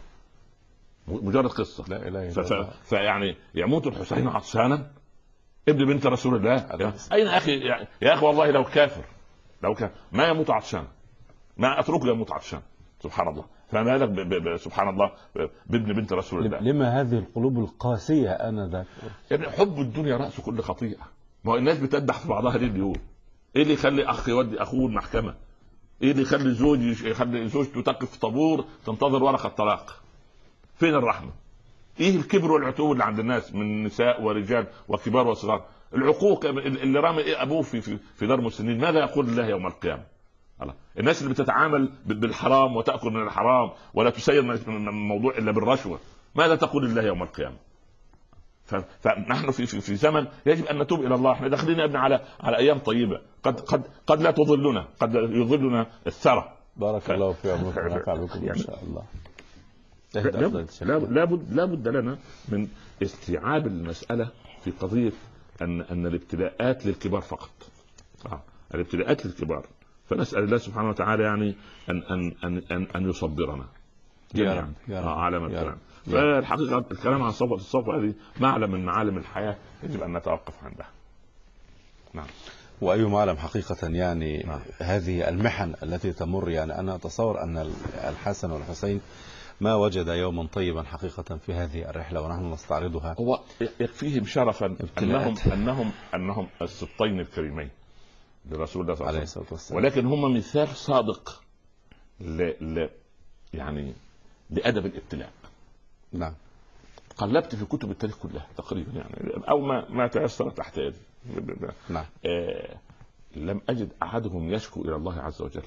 مجرد قصة لا إله إلا الله. فيعني يموت الحسين عطشانا ابن بنت رسول الله. أين أخي يا أخي؟ والله لو كافر، لو كان ما يموت عطشان، ما أتركه يموت عطشان. سبحان الله. فما بالك سبحان الله بابن بنت رسول الله. لما هذه القلوب القاسية أنا ذاك؟ يعني حب الدنيا رأس كل خطيئة. ما الناس بتدح في بعضها ليه اليوم؟ إيه اللي يخلي أخ يودي أخوه المحكمة؟ ايه اللي يخلي زوج يخلي زوجته تقف في طابور تنتظر ورقه طلاق؟ فين الرحمه؟ ايه الكبر والعتوب اللي عند الناس من نساء ورجال وكبار وصغار؟ العقوق اللي رامي إيه ابوه في في في دار مسنين، ماذا يقول الله يوم القيامه؟ الله. الناس اللي بتتعامل بالحرام وتاكل من الحرام ولا تسير الموضوع الا بالرشوه، ماذا تقول الله يوم القيامه؟ فنحن في في في زمن يجب ان نتوب الى الله. احنا داخلين يا ابني على على ايام طيبه، قد قد قد لا تضلنا، قد يضلنا الثرى. بارك ف... الله في عمركم ونفع بكم يعني ان شاء الله. لابد لابد لنا من استيعاب المساله في قضيه ان ان الابتلاءات للكبار فقط. آه. الابتلاءات للكبار، فنسال الله سبحانه وتعالى يعني ان ان ان ان, أن يصبرنا جميعا على ما الكلام. فالحقيقه الكلام عن صفوه الصفوه هذه معلم من معالم الحياه يجب ان نتوقف عندها. نعم. واي معلم حقيقه يعني. نعم. هذه المحن التي تمر، يعني انا اتصور ان الحسن والحسين ما وجد يوما طيبا حقيقه في هذه الرحله ونحن نستعرضها. هو يكفيهم شرفا انهم انهم انهم السبطين الكريمين لرسول الله صلى الله عليه وسلم، ولكن هم مثال صادق ل... ل... يعني لادب الابتلاء. نعم. قلبت في كتب التاريخ كلها تقريبا يعني او ما ما تيسر تحت يدي. نعم. آه لم اجد احدهم يشكو الى الله عز وجل.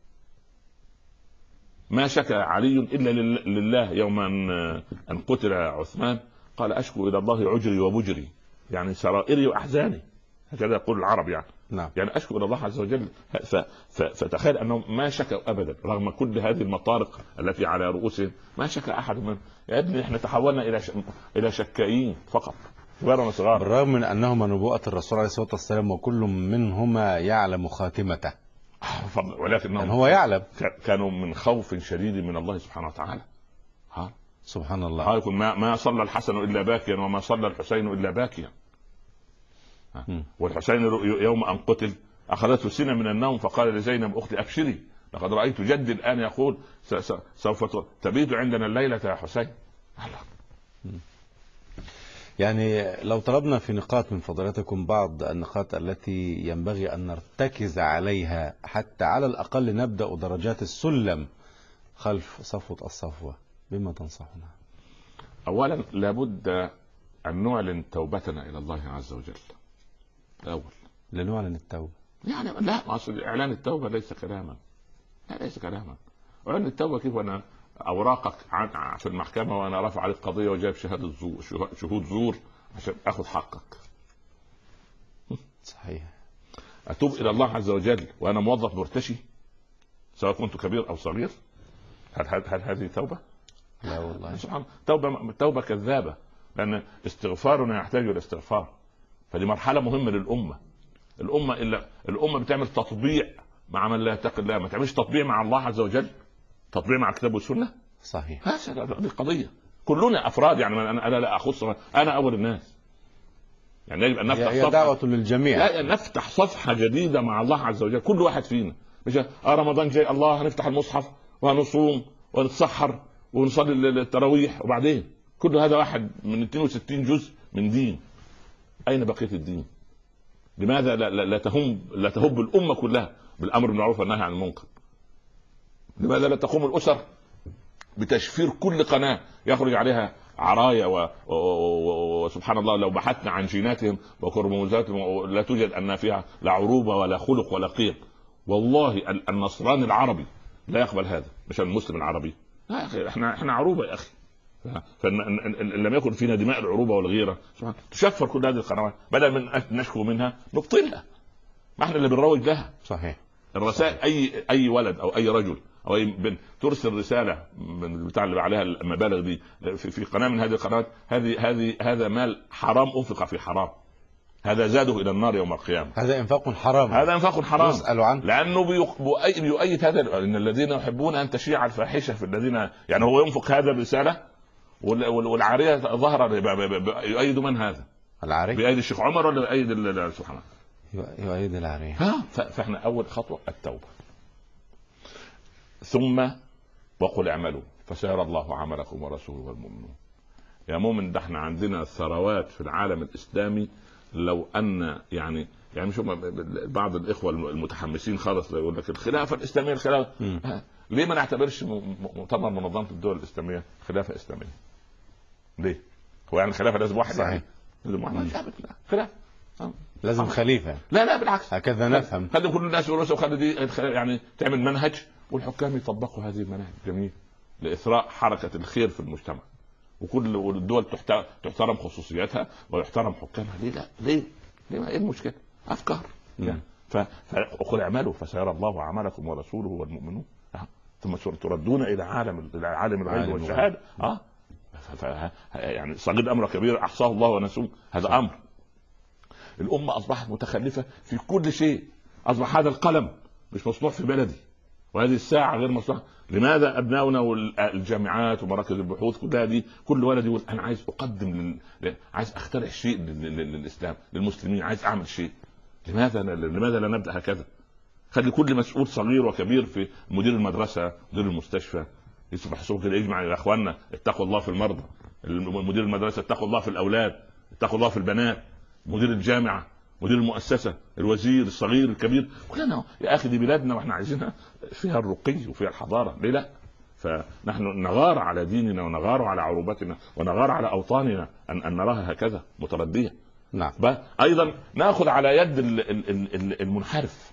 ما شكى علي الا لله يوم ان قتل عثمان، قال اشكو الى الله عجري وبجري، يعني سرائري واحزاني، هكذا يقول العرب يعني. نعم. يعني اشكو الى الله عز وجل. ف... ف... فتخيل انهم ما شكوا ابدا رغم كل هذه المطارق التي على رؤوسهم، ما شكى احد منهم. يا ابني احنا تحولنا الى ش... الى شكائين فقط، كبار وصغار، بالرغم من انهما نبوءة الرسول عليه الصلاه والسلام وكل منهما يعلم خاتمته، ولكنهم يعني هو يعلم كانوا من خوف شديد من الله سبحانه وتعالى. ها سبحان الله. ها يكون ما ما صلى الحسن الا باكيا وما صلى الحسين الا باكيا. والحسين يوم ان قتل اخذته سنه من النوم فقال لزينب اختي ابشري لقد رايت جدي الان يقول سوف تبيت عندنا الليله يا حسين. يعني لو طلبنا في نقاط من فضيلتكم بعض النقاط التي ينبغي ان نرتكز عليها حتى على الاقل نبدا درجات السلم خلف صفوه الصفوه، بما تنصحنا؟ اولا لابد ان نعلن توبتنا الى الله عز وجل. الاول لنعلن التوبه، يعني لا اصل اعلان التوبه ليس كلاما، لا ليس كلاما. اعلان التوبه كيف انا اوراقك عن في المحكمه وانا رافع عليك قضيه وجايب شهاده زور شهود زور عشان اخذ حقك. صحيح. اتوب الى الله عز وجل وانا موظف مرتشي سواء كنت كبير او صغير، هل هل هذه توبه؟ لا والله. سبحان توبه توبه كذابه، لان استغفارنا يحتاج الى استغفار. فدي مرحله مهمه للامه. الامه الا الامه بتعمل تطبيع مع من لا يتقي الله، ما تعملش تطبيع مع الله عز وجل، تطبيع مع الكتاب والسنه. صحيح. هذه قضيه كلنا افراد، يعني انا انا لا اخص، انا اول الناس. يعني يجب ان نفتح هي صفحه دعوه للجميع. لا نفتح صفحه جديده مع الله عز وجل، كل واحد فينا. مش اه رمضان جاي الله هنفتح المصحف وهنصوم ونتسحر ونصلي التراويح، وبعدين كل هذا واحد من اثنين وستين جزء من دين. اين بقيه الدين؟ لماذا لا, لا, لا تهم لا تهب الامه كلها بالامر بالمعروف والنهي عن المنكر؟ لماذا لا تقوم الاسر بتشفير كل قناه يخرج عليها عرايا و... و... و... وسبحان الله لو بحثنا عن جيناتهم وكروموزاتهم لا توجد ان فيها لا عروبه ولا خلق ولا قيم. والله النصراني العربي لا يقبل هذا، مش المسلم العربي. لا يا اخي، احنا احنا عروبه يا اخي. فان لم يكن فينا دماء العروبه والغيره تشفر كل هذه القنوات، بدل من نشكو منها نبطلها. ما احنا اللي بنروج لها. صحيح. الرسائل صحيح. اي اي ولد او اي رجل او اي بنت ترسل رساله من بتاع اللي عليها المبالغ دي في, في قناه من هذه القنوات، هذه هذه هذا مال حرام انفق في حرام، هذا زاده الى النار يوم القيامه. هذا انفاق حرام، هذا انفاق حرام يسأل عنه، لانه بيؤيد هذا ان الذين يحبون ان تشيع الفاحشه في الذين، يعني هو ينفق هذا الرساله والعاريه ظهر يؤيد من هذا؟ العاري بيؤيد الشيخ عمر ولا بيؤيد سبحان الله؟ يؤيد العاريه. ها فاحنا اول خطوه التوبه، ثم وقل اعملوا فسيرى الله عملكم ورسوله والمؤمنون. يا مؤمن ده احنا عندنا ثروات في العالم الاسلامي، لو ان يعني يعني شوف بعض الاخوه المتحمسين خالص يقول لك الخلافه الاسلاميه الخلافه م. ليه ما نعتبرش مؤتمر منظمه الدول الاسلاميه خلافه اسلاميه؟ ليه؟ هو يعني الخلافه لازم واحد؟ صحيح. يعني لازم واحد؟ خلافه لازم خليفه. لا لا بالعكس، هكذا نفهم. خلي كل الناس يقولوا وخلي دي يعني تعمل منهج والحكام يطبقوا هذه المناهج. جميل، لاثراء حركه الخير في المجتمع، وكل الدول تحترم خصوصياتها ويحترم حكامها. ليه لا؟ ليه؟ ليه؟ ايه المشكله؟ افكار. فقل اعملوا فسيرى الله عملكم ورسوله والمؤمنون ثم تردون الى عالم الى عالم الغيب والشهاده. اه ف... يعني صغير امر كبير احصاه الله ونسوه. هذا صح. امر الامه اصبحت متخلفه في كل شيء. اصبح هذا القلم مش مصنوع في بلدي، وهذه الساعه غير مصنوعه. لماذا ابنائنا والجامعات ومراكز البحوث كلها دي كل ولد يقول انا عايز اقدم لل... عايز اخترع شيء لل... للاسلام للمسلمين، عايز اعمل شيء. لماذا لماذا لا نبدا هكذا؟ خلي كل مسؤول صغير وكبير، في مدير المدرسه، مدير المستشفى، يصبح صوت كده يجمع يا اخواننا اتقوا الله في المرضى، مدير المدرسه اتقوا الله في الاولاد، اتقوا الله في البنات، مدير الجامعه، مدير المؤسسه، الوزير الصغير الكبير، كلنا يا اخي دي بلادنا واحنا عايزينها فيها الرقي وفيها الحضاره. ليه لا؟ فنحن نغار على ديننا ونغار على عروبتنا ونغار على اوطاننا ان ان نراها هكذا مترديه. نعم. ايضا ناخذ على يد المنحرف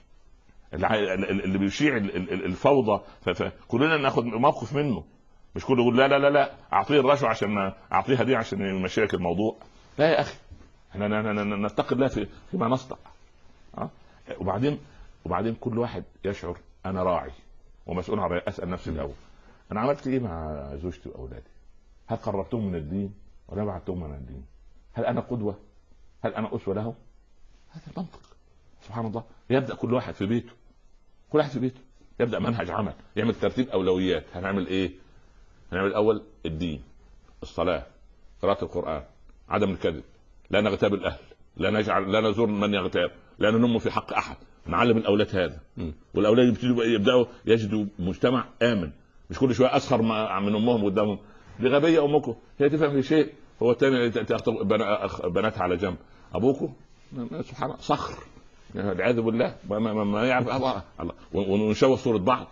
اللي بيشيع الفوضى، فكلنا ناخذ موقف منه. مش كله يقول لا لا لا لا اعطيه الرشوه عشان اعطيها دي عشان يمشيك الموضوع. لا يا اخي، احنا نتقي الله في فيما نصنع. ها؟ وبعدين وبعدين كل واحد يشعر انا راعي ومسؤول عن. اسال نفسي الاول، انا عملت ايه مع زوجتي واولادي؟ هل قربتهم من الدين ولا بعدتهم من الدين؟ هل انا قدوه؟ هل انا اسوه لهم؟ هذا المنطق. سبحان الله. يبدا كل واحد في بيته، كل واحد في بيته يبدا منهج عمل، يعمل ترتيب اولويات. هنعمل ايه؟ هنعمل الاول الدين، الصلاه، قراءه القران، عدم الكذب، لا نغتاب الاهل، لا نجعل لا نزور من يغتاب، لا ننم في حق احد. نعلم الاولاد هذا، م. والاولاد يبتدوا يبداوا يجدوا مجتمع امن. مش كل شويه اسخر من امهم قدامهم، دي غبيه امكم، هي تفهم في شيء. هو الثاني تاخذ بناتها على جنب، ابوكم سبحان الله صخر والعياذ بالله ما, ما, ما يعرف الله، ونشوه صوره بعض.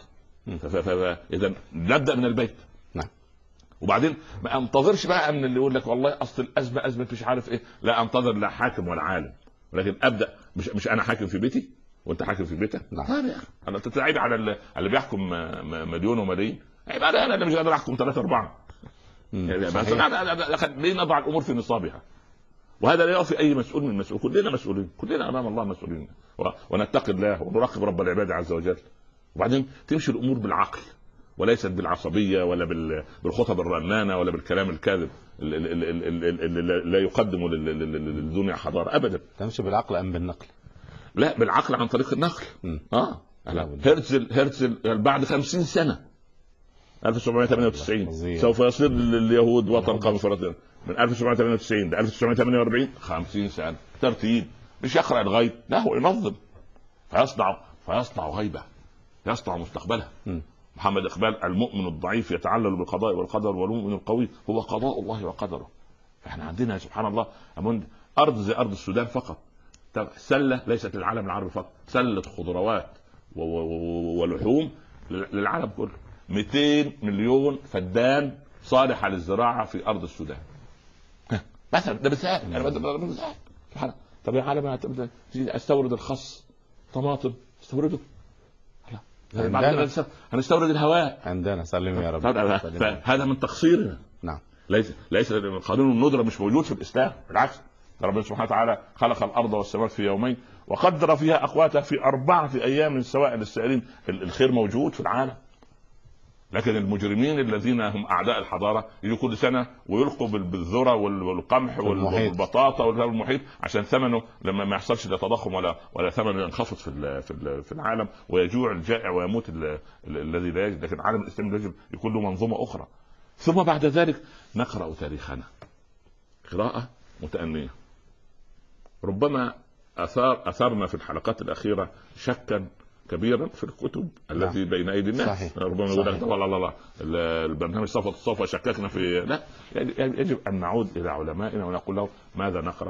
فاذا نبدا من البيت. نعم. وبعدين ما انتظرش بقى من اللي يقول لك والله اصل الازمه ازمه مش عارف ايه. لا انتظر لا حاكم ولا عالم، ولكن ابدا. مش مش انا حاكم في بيتي وانت حاكم في بيتك. نعم. انا تتعيب على اللي بيحكم مليون وملايين، عيب على انا اللي مش قادر احكم ثلاثة أربعة. ليه نضع الامور في نصابها؟ وهذا لا يعفي اي مسؤول من المسؤول. كلنا مسؤولين، كلنا امام الله مسؤولين، ونتقي الله ونراقب رب العباد عز وجل. وبعدين تمشي الامور بالعقل وليست بالعصبيه ولا بالخطب الرنانه ولا بالكلام الكاذب اللي لا يقدم للدنيا حضاره ابدا. تمشي بالعقل ام بالنقل؟ لا بالعقل عن طريق النقل. م. اه هرتزل هرتزل بعد خمسين سنه ألف وسبعمائة وثمانية وتسعين سوف يصير لليهود وطن قومي فلسطين. من ألف وسبعمائة وثمانية وتسعين ل ألف وتسعمائة وثمانية وأربعين خمسين سنه ترتيب. مش يقرا الغيب، لا هو ينظم فيصنع فيصنع غيبه، يصنع مستقبله. م. محمد إقبال المؤمن الضعيف يتعلل بالقضاء والقدر، والمؤمن القوي هو قضاء الله وقدره. فاحنا عندنا سبحان الله ارض زي ارض السودان فقط، سله ليست للعالم العربي فقط، سله خضروات ولحوم للعالم كله. مئتين مليون فدان صالحه للزراعه في ارض السودان مثلا. ده مثال، انا بضرب مثال. سبحان الله. طب يا عالم استورد الخس، طماطم استورده، هنستورد الهواء عندنا. سلم يا رب. هذا من تقصيرنا. نعم. ليس ليس قانون الندره مش موجود في الاسلام، بالعكس. ربنا سبحانه وتعالى خلق الارض والسماوات في يومين وقدر فيها اقواتها في اربعه ايام سواء للسائلين. الخير موجود في العالم، لكن المجرمين الذين هم اعداء الحضاره يجوا كل سنه ويلقوا بالذره والقمح والبطاطا والمحيط عشان ثمنه لما ما يحصلش لا تضخم ولا ولا ثمنه ينخفض في في العالم، ويجوع الجائع ويموت الذي لا يجد. لكن العالم الاسلامي يجب يكون له منظومه اخرى. ثم بعد ذلك نقرا تاريخنا قراءه متأنية. ربما اثار اثرنا في الحلقات الاخيره شكا كبيرا في الكتب التي نعم. بين ايدي الناس. صحيح. ربما يقول لك والله لا لا البرنامج صفة الصفة شككنا في. لا، يجب ان نعود الى علمائنا ونقول لهم ماذا نقرا،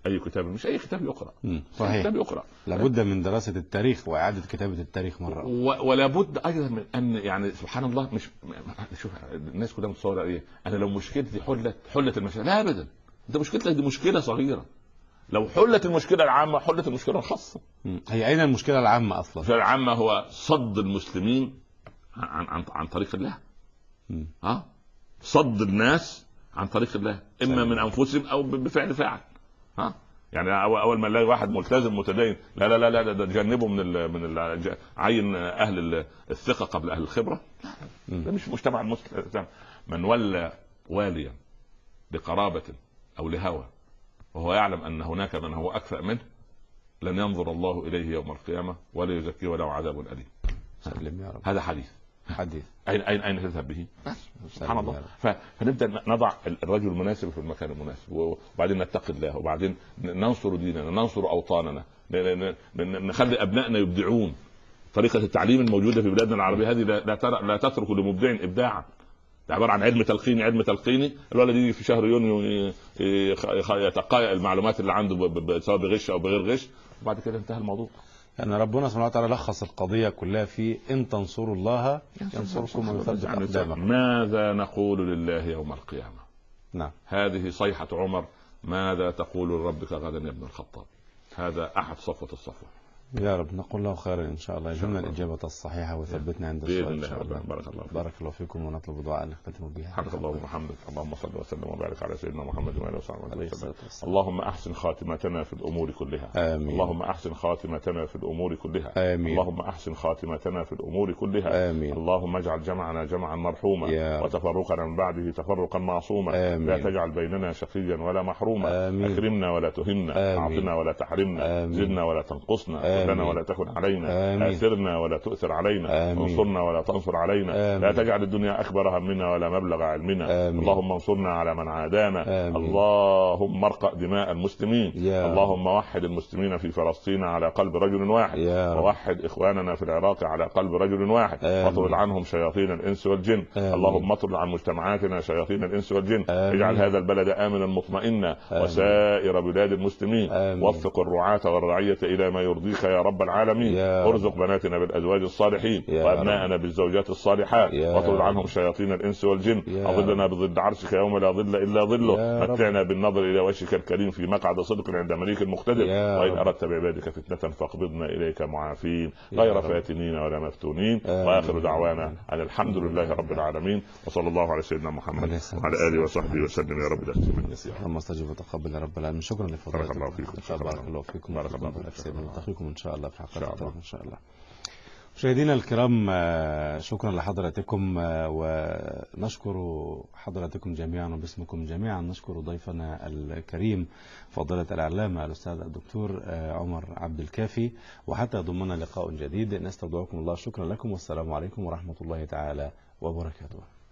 اي كتاب، مش اي كتاب يقرا. صحيح. كتاب يقرا لابد من دراسه التاريخ واعاده كتابه التاريخ مره، و... ولا بد ايضا من ان يعني سبحان الله، مش شوف الناس كلها متصوره ايه، انا لو مشكلتي حلت حلت المشكله، لا ابدا، انت مشكلتك دي مشكله صغيره. لو حلت المشكله العامه حلت المشكله الخاصه. هي اين المشكله العامه اصلا؟ المشكله العامه هو صد المسلمين عن عن, عن طريق الله. ها، صد الناس عن طريق الله، اما من انفسهم او بفعل فاعل. ها، يعني اول ما نلاقي واحد ملتزم متدين، لا لا لا لا ده جنبه من ال من ال عين اهل الثقه قبل اهل الخبره. لا، ده مش مجتمع المسلم. من ولى واليا لقرابه او لهوى وهو يعلم ان هناك من هو اكفأ منه، لن ينظر الله اليه يوم القيامه ولا يزكيه وله عذاب اليم. سلم يا رب. هذا حديث حديث اين اين اين تذهب به؟ سبحان الله. فنبدا نضع الرجل المناسب في المكان المناسب، وبعدين نتقي الله، وبعدين ننصر ديننا، ننصر اوطاننا، نخلي ابنائنا يبدعون. طريقه التعليم الموجوده في بلادنا العربيه هذه لا ترى لا تترك لمبدع ابداعا. ده عباره عن علم تلقيني، علم تلقيني. الولد يجي في شهر يونيو يتقايا المعلومات اللي عنده سواء بغش او بغير غش، وبعد كده انتهى الموضوع. يعني ربنا سبحانه وتعالى لخص القضية كلها في إن تنصروا الله ينصركم ويثبت أقدامكم. ماذا نقول لله يوم القيامة؟ نعم. هذه صيحة عمر، ماذا تقول لربك غدا يا ابن الخطاب؟ هذا أحد صفوة الصفوة. يا رب نقول له خيرا إن شاء الله، يجعلنا الإجابة الصحيحة وثبتنا عند السؤال إن شاء الله. بارك الله بارك الله فيكم، ونطلب دعاء نختتم بها. حمد الله وحمدك. اللهم صل وسلم وبارك على سيدنا محمد وعلى اله وصحبه. اللهم احسن خاتمتنا في الامور كلها. آمين. اللهم احسن خاتمتنا في الامور كلها. آمين. اللهم احسن خاتمتنا في الامور كلها. آمين. اللهم اجعل جمعنا جمعا مرحوما، وتفرقنا من بعده تفرقا معصوما. آمين. لا تجعل بيننا شقيا ولا محروما. آمين. اكرمنا ولا تهنا، اعطنا ولا تحرمنا، زدنا ولا تنقصنا، لنا ولا تكن علينا، اثرنا ولا تؤثر علينا، انصرنا ولا تنصر علينا. لا تجعل الدنيا اكبر همنا ولا مبلغ علمنا. آمين. اللهم انصرنا على من عادانا. آمين. اللهم ارقى دماء المسلمين. اللهم وحد المسلمين في فلسطين على قلب رجل واحد، ووحد اخواننا في العراق على قلب رجل واحد، واطرد عنهم شياطين الانس والجن. آمين. اللهم اطرد عن مجتمعاتنا شياطين الانس والجن. آمين. اجعل هذا البلد امنا مطمئنا، وسائر بلاد المسلمين. آمين. وفق الرعاة والرعية الى ما يرضيك يا رب العالمين. ارزق بناتنا بالازواج الصالحين، وابناءنا بالزوجات الصالحات، واطرد عنهم شياطين الانس والجن. اظلنا بظل عرشك يوم لا ظل الا ظله. متعنا بالنظر الى وجهك الكريم في مقعد صدق عند مليك مقتدر. وان اردت بعبادك فتنه فاقبضنا اليك معافين غير فاتنين ولا مفتونين. واخر دعوانا ان الحمد لله رب العالمين، وصلى الله على سيدنا محمد وعلى اله وصحبه وسلم. يا رب اللهم استجب وتقبل يا رب العالمين. شكرا لفضيلتكم. بارك الله فيكم. بارك الله فيكم. بارك الله فيكم. نلتقيكم ان شاء الله في حلقه ان شاء الله. مشاهدينا الكرام، شكرا لحضراتكم، ونشكر حضراتكم جميعا وباسمكم جميعا نشكر ضيفنا الكريم فضيلة العلامة الأستاذ الدكتور عمر عبد الكافي. وحتى ضمنا لقاء جديد نستودعكم الله. شكرا لكم، والسلام عليكم ورحمة الله تعالى وبركاته.